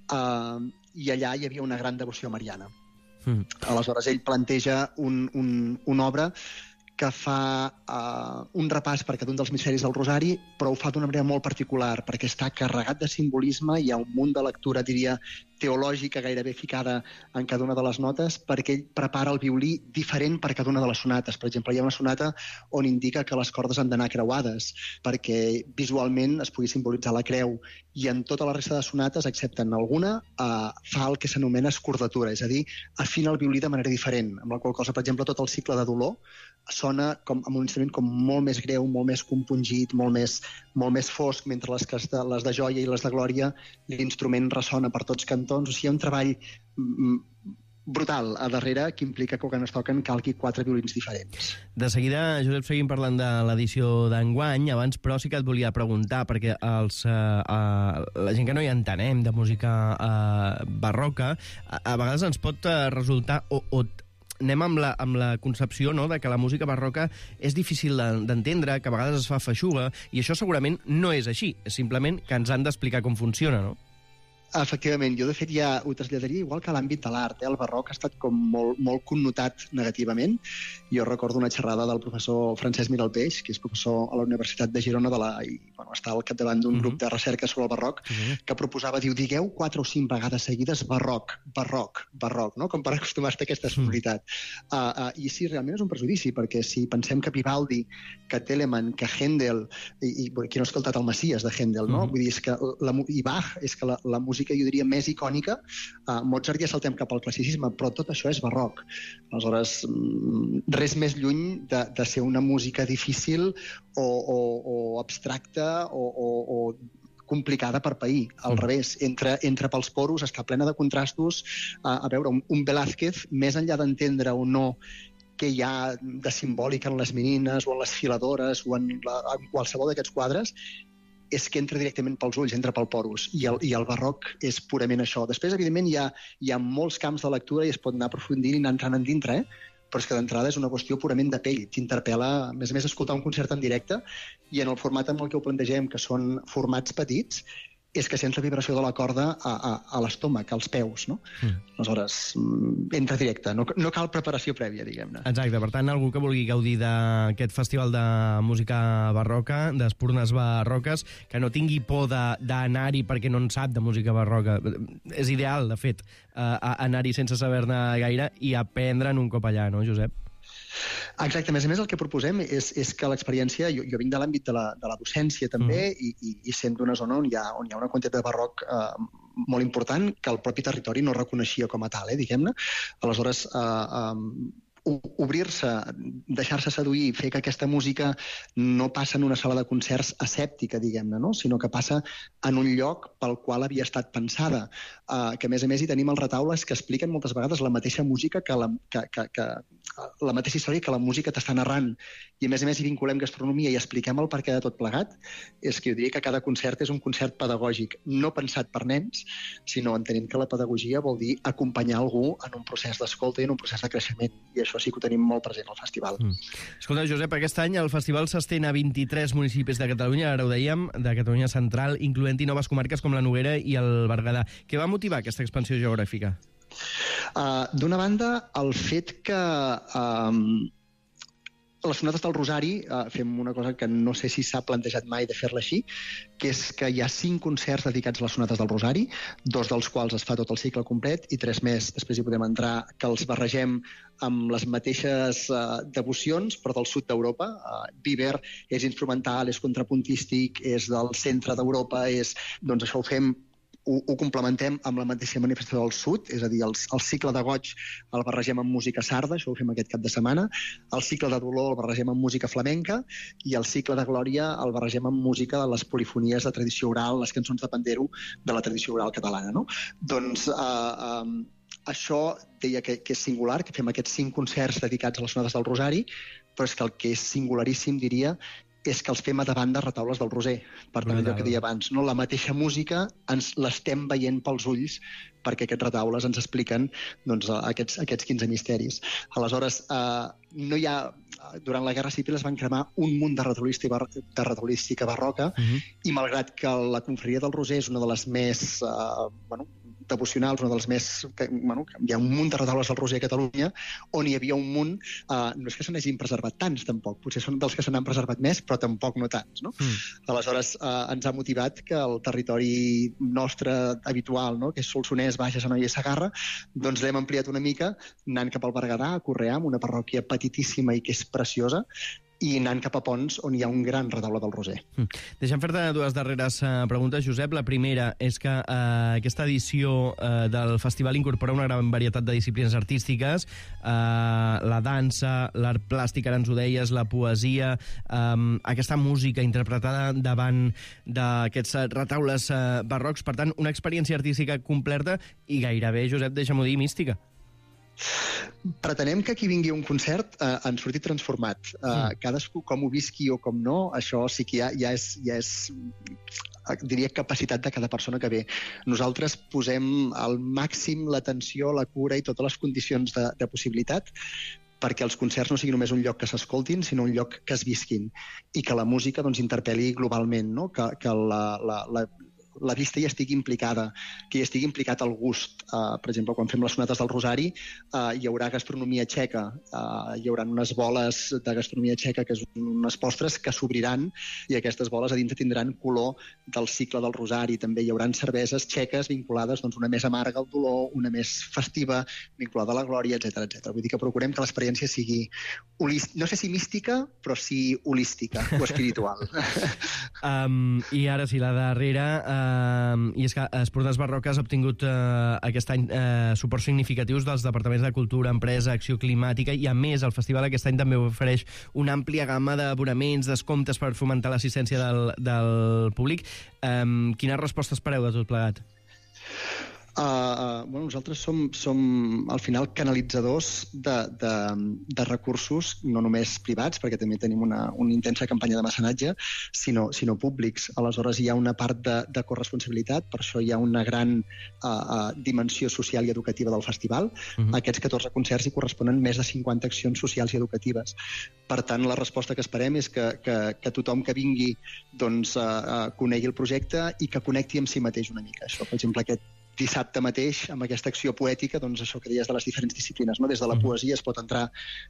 i allà hi havia una gran devoció mariana. Aleshores, ell planteja una obra que fa un repàs per cada un dels misteris del Rosari, però ho fa d'una manera molt particular, perquè està carregat de simbolisme, hi ha un munt de lectura, diria, teològica gairebé ficada en cada una de les notes, perquè ell prepara el violí diferent per cada una de les sonates. Per exemple, hi ha una sonata on indica que les cordes han d'anar creuades, perquè visualment es pugui simbolitzar la creu, i en tota la resta de sonates, excepte en alguna, fa el que s'anomena escordatura, és a dir, afina el violí de manera diferent, amb la qual cosa, per exemple, tot el cicle de dolor sona amb un instrument com molt més greu, molt més compungit, molt més fosc, mentre les de joia i les de glòria l'instrument ressona per tots cantons. O sigui, hi ha un treball brutal a darrere que implica que quan es toquen calgui 4 violins diferents. De seguida, Josep, seguim parlant de l'edició d'enguany. Abans, però, sí que et volia preguntar, perquè la gent que no hi entenem de música barroca, a vegades ens pot resultar anem amb la concepció, no?, de que la música barroca és difícil d'entendre, que a vegades es fa feixuga, i això segurament no és així. És simplement que ens han d'explicar com funciona, no? Efectivament, jo de fet ja ho traslladaria igual que a l'àmbit de l'art. El barroc ha estat com molt connotat negativament. Jo recordo una xerrada del professor Francesc Miralpeix, que és professor a la Universitat de Girona i està al capdavant d'un grup de recerca sobre el barroc, que proposava, digueu 4 o 5 vegades seguides barroc, no? Com per acostumar-te a aquesta sonoritat. I sí, realment és un prejudici, perquè si pensem que Vivaldi, que Telemann, que Händel, i qui no ha escoltat el Messies de Händel, no? Vull dir, i Bach, és que la música, jo diria, més icònica, Mozart ja saltem cap al classicisme, però tot això és barroc. Aleshores, res més lluny de ser una música difícil o abstracta o complicada per pair. Al revés, entra pels poros, està plena de contrastos. A veure, un Velázquez, més enllà d'entendre o no què hi ha de simbòlic en les menines o en les filadores o en qualsevol d'aquests quadres, és que entra directament pels ulls, entra pel porus, i el barroc és purament això. Després, evidentment, hi ha molts camps de lectura i es pot anar aprofundint i anar entrant en dintre, però és que d'entrada és una qüestió purament de pell. T'interpel·la, a més, escoltar un concert en directe, i en el format amb el que ho plantegem, que són formats petits, és que sents la vibració de la corda a l'estómac, als peus, no? Aleshores, entra directe, no cal preparació prèvia, diguem-ne. Exacte, per tant, algú que vulgui gaudir d'aquest festival de música barroca, d'Espurnes Barroques, que no tingui por d'anar-hi perquè no en sap de música barroca. És ideal, de fet, anar-hi sense saber-ne gaire i aprendre'n un cop allà, no, Josep? Exacte, a més el que proposem és que l'experiència, jo vinc de l'àmbit de la docència també, i sent d'una zona on hi ha una quantitat de barroc molt important que el propi territori no reconeixia com a tal, diguem-ne. Aleshores, obrir-se, deixar-se seduir, fer que aquesta música no passa en una sala de concerts asèptica, diguem-ne, no? Sinó que passa en un lloc pel qual havia estat pensada. Que, a més hi tenim els retaules que expliquen moltes vegades la mateixa música la mateixa història que la música t'està narrant. I, a més hi vinculem gastronomia i expliquem el perquè de tot plegat. És que jo diria que cada concert és un concert pedagògic, no pensat per nens, sinó entenent que la pedagogia vol dir acompanyar algú en un procés d'escolta i en un procés de creixement. I això sí que ho tenim molt present al festival. Escolta, Josep, aquest any el festival s'estén a 23 municipis de Catalunya, ara ho dèiem, de Catalunya Central, incloent-hi noves comarques com la Noguera i el Berguedà. Què va motivar aquesta expansió geogràfica? D'una banda, el fet que les sonates del Rosari fem una cosa que no sé si s'ha plantejat mai de fer-la així, que és que hi ha 5 concerts dedicats a les sonates del Rosari, 2 dels quals es fa tot el cicle complet i 3 més, després hi podem entrar, que els barregem amb les mateixes devocions, però del sud d'Europa. Viver és instrumental, és contrapuntístic, és del centre d'Europa, doncs això ho fem, ho complementem amb la mateixa manifestació del sud, és a dir, el cicle de goig el barregem amb música sarda, això ho fem aquest cap de setmana, el cicle de dolor el barregem amb música flamenca i el cicle de glòria el barregem amb música de les polifonies de tradició oral, les cançons de pandero de la tradició oral catalana, no? Doncs això deia que és singular, que fem aquests 5 concerts dedicats a les sonates del Rosari, però és que el que és singularíssim, diria, és que els fem a davant de retaules del Roser. Per tant, allò que deia abans, no? La mateixa música ens l'estem veient pels ulls perquè aquests retaules ens expliquen doncs, aquests 15 misteris. Aleshores, no hi ha... Durant la Guerra Civil es van cremar un munt de retaulística barroca i malgrat que la confraria del Roser és una de les més devocionals, una de les més... hi ha un munt de retaules del Roser a Catalunya on hi havia un munt... no és que se n'hagin preservat tants, tampoc. Potser són dels que se n'han preservat més, però tampoc no tants. No? Aleshores, ens ha motivat que el territori nostre habitual, no? Que és Solsonès, Bages, Anoia i Segarra, doncs l'hem ampliat una mica, anant cap al Berguedà, a Corream, una parròquia petitíssima i que és preciosa, i anant cap a Pons, on hi ha un gran retaule del Roser. Deixa'm fer-te 2 darreres preguntes, Josep. La primera és que aquesta edició del festival incorpora una gran varietat de disciplines artístiques, la dansa, l'art plàstic, ara ens ho deies, la poesia, aquesta música interpretada davant d'aquests retaules barrocs. Per tant, una experiència artística completa i gairebé, Josep, deixa'm-ho dir, mística. Pretenem que qui vingui a un concert en surti transformat. Cadascú, com ho visqui o com no, això sí que ja és diria capacitat de cada persona que ve. Nosaltres posem al màxim l'atenció, la cura i totes les condicions de possibilitat perquè els concerts no siguin només un lloc que s'escoltin, sinó un lloc que es visquin i que la música doncs, interpel·li globalment, no? Que la vista hi estigui implicada, que hi estigui implicat el gust. Per exemple, quan fem les sonates del Rosari hi haurà gastronomia txeca, hi haurà unes boles de gastronomia txeca, que són unes postres que s'obriran i aquestes boles a dintre tindran color del cicle del Rosari. També hi haurà cerveses txeques vinculades, doncs, una més amarga al dolor, una més festiva vinculada a la glòria, etc. Vull dir que procurem que l'experiència sigui, no sé si mística, però sí holística o espiritual. I ara sí, la darrera... i és que Esplugues Barroques ha obtingut aquest any suports significatius dels departaments de Cultura, Empresa, Acció Climàtica i, a més, el festival aquest any també ofereix una àmplia gamma d'abonaments, descomptes per fomentar l'assistència del públic. Quina resposta espereu de tot plegat? Nosaltres som al final canalitzadors de recursos, no només privats, perquè també tenim una intensa campanya de mecenatge, sinó públics. Aleshores hi ha una part de corresponsabilitat, per això hi ha una gran dimensió social i educativa del festival. Aquests 14 concerts hi corresponen més de 50 accions socials i educatives. Per tant, la resposta que esperem és que tothom que vingui doncs, conegui el projecte i que connecti amb si mateix una mica. Això, per exemple, aquest dissabte mateix, amb aquesta acció poètica, doncs això que deies de les diferents disciplines, no? Des de la poesia es pot entrar,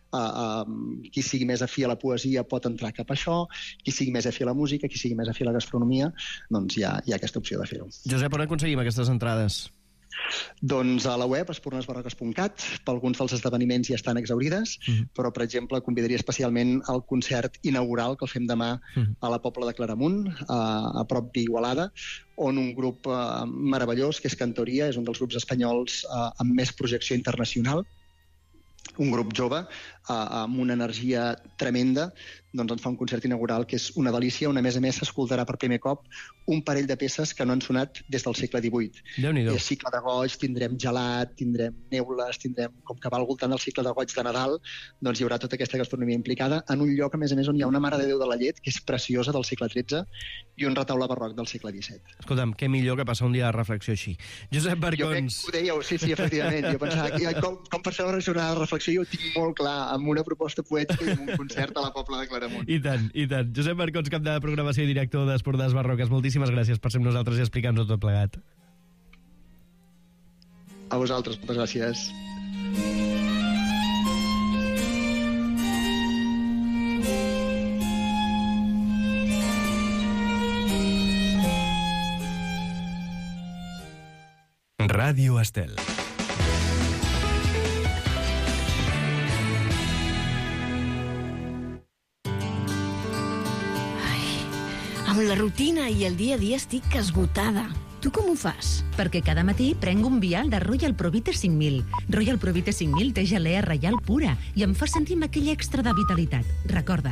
qui sigui més afí a la poesia pot entrar cap a això, qui sigui més afí a la música, qui sigui més afí a la gastronomia, doncs hi ha aquesta opció de fer-ho. Josep, on aconseguim aquestes entrades? Doncs a la web, espurnesbarroques.cat, per alguns dels esdeveniments ja estan exaurides, però, per exemple, convidaria especialment al concert inaugural que el fem demà a la Pobla de Claramunt, a prop d'Igualada, on un grup meravellós, que és Cantoria, és un dels grups espanyols amb més projecció internacional, un grup jove amb una energia tremenda, doncs ens fa un concert inaugural que és una delícia, on a més s'escoltarà per primer cop un parell de peces que no han sonat des del segle XVIII. Déu-n'hi-do. Cicle de goig, tindrem gelat, tindrem neules, tindrem, com que va al voltant del cicle de goig de Nadal, doncs hi haurà tota aquesta gastronomia implicada en un lloc, a més, on hi ha una Mare de Déu de la Llet, que és preciosa, del segle XIII, i un retaule barroc del segle XVII. Escolta'm, què millor que passar un dia de reflexió així. Josep Barcons... Jo crec que ho dèieu, sí, efectivament. Jo pensava que com per fer la jornada de reflexió jo ho tinc molt clar, amb una proposta poètica i amb un concert a la Pobla de Claramunt. I tant, i tant. Josep Barcons, cap de programació i director d'Esportades Barroques, moltíssimes gràcies per ser amb nosaltres i explicar-nos tot plegat. A vosaltres, moltes gràcies. Ràdio Estel. Amb la rutina i el dia a dia estic esgotada. Tu com ho fas? Perquè cada matí prenc un vial de Royal Provite 5000. Royal Provite 5000 té gelea reial pura i em fa sentir amb aquell extra de vitalitat. Recorda,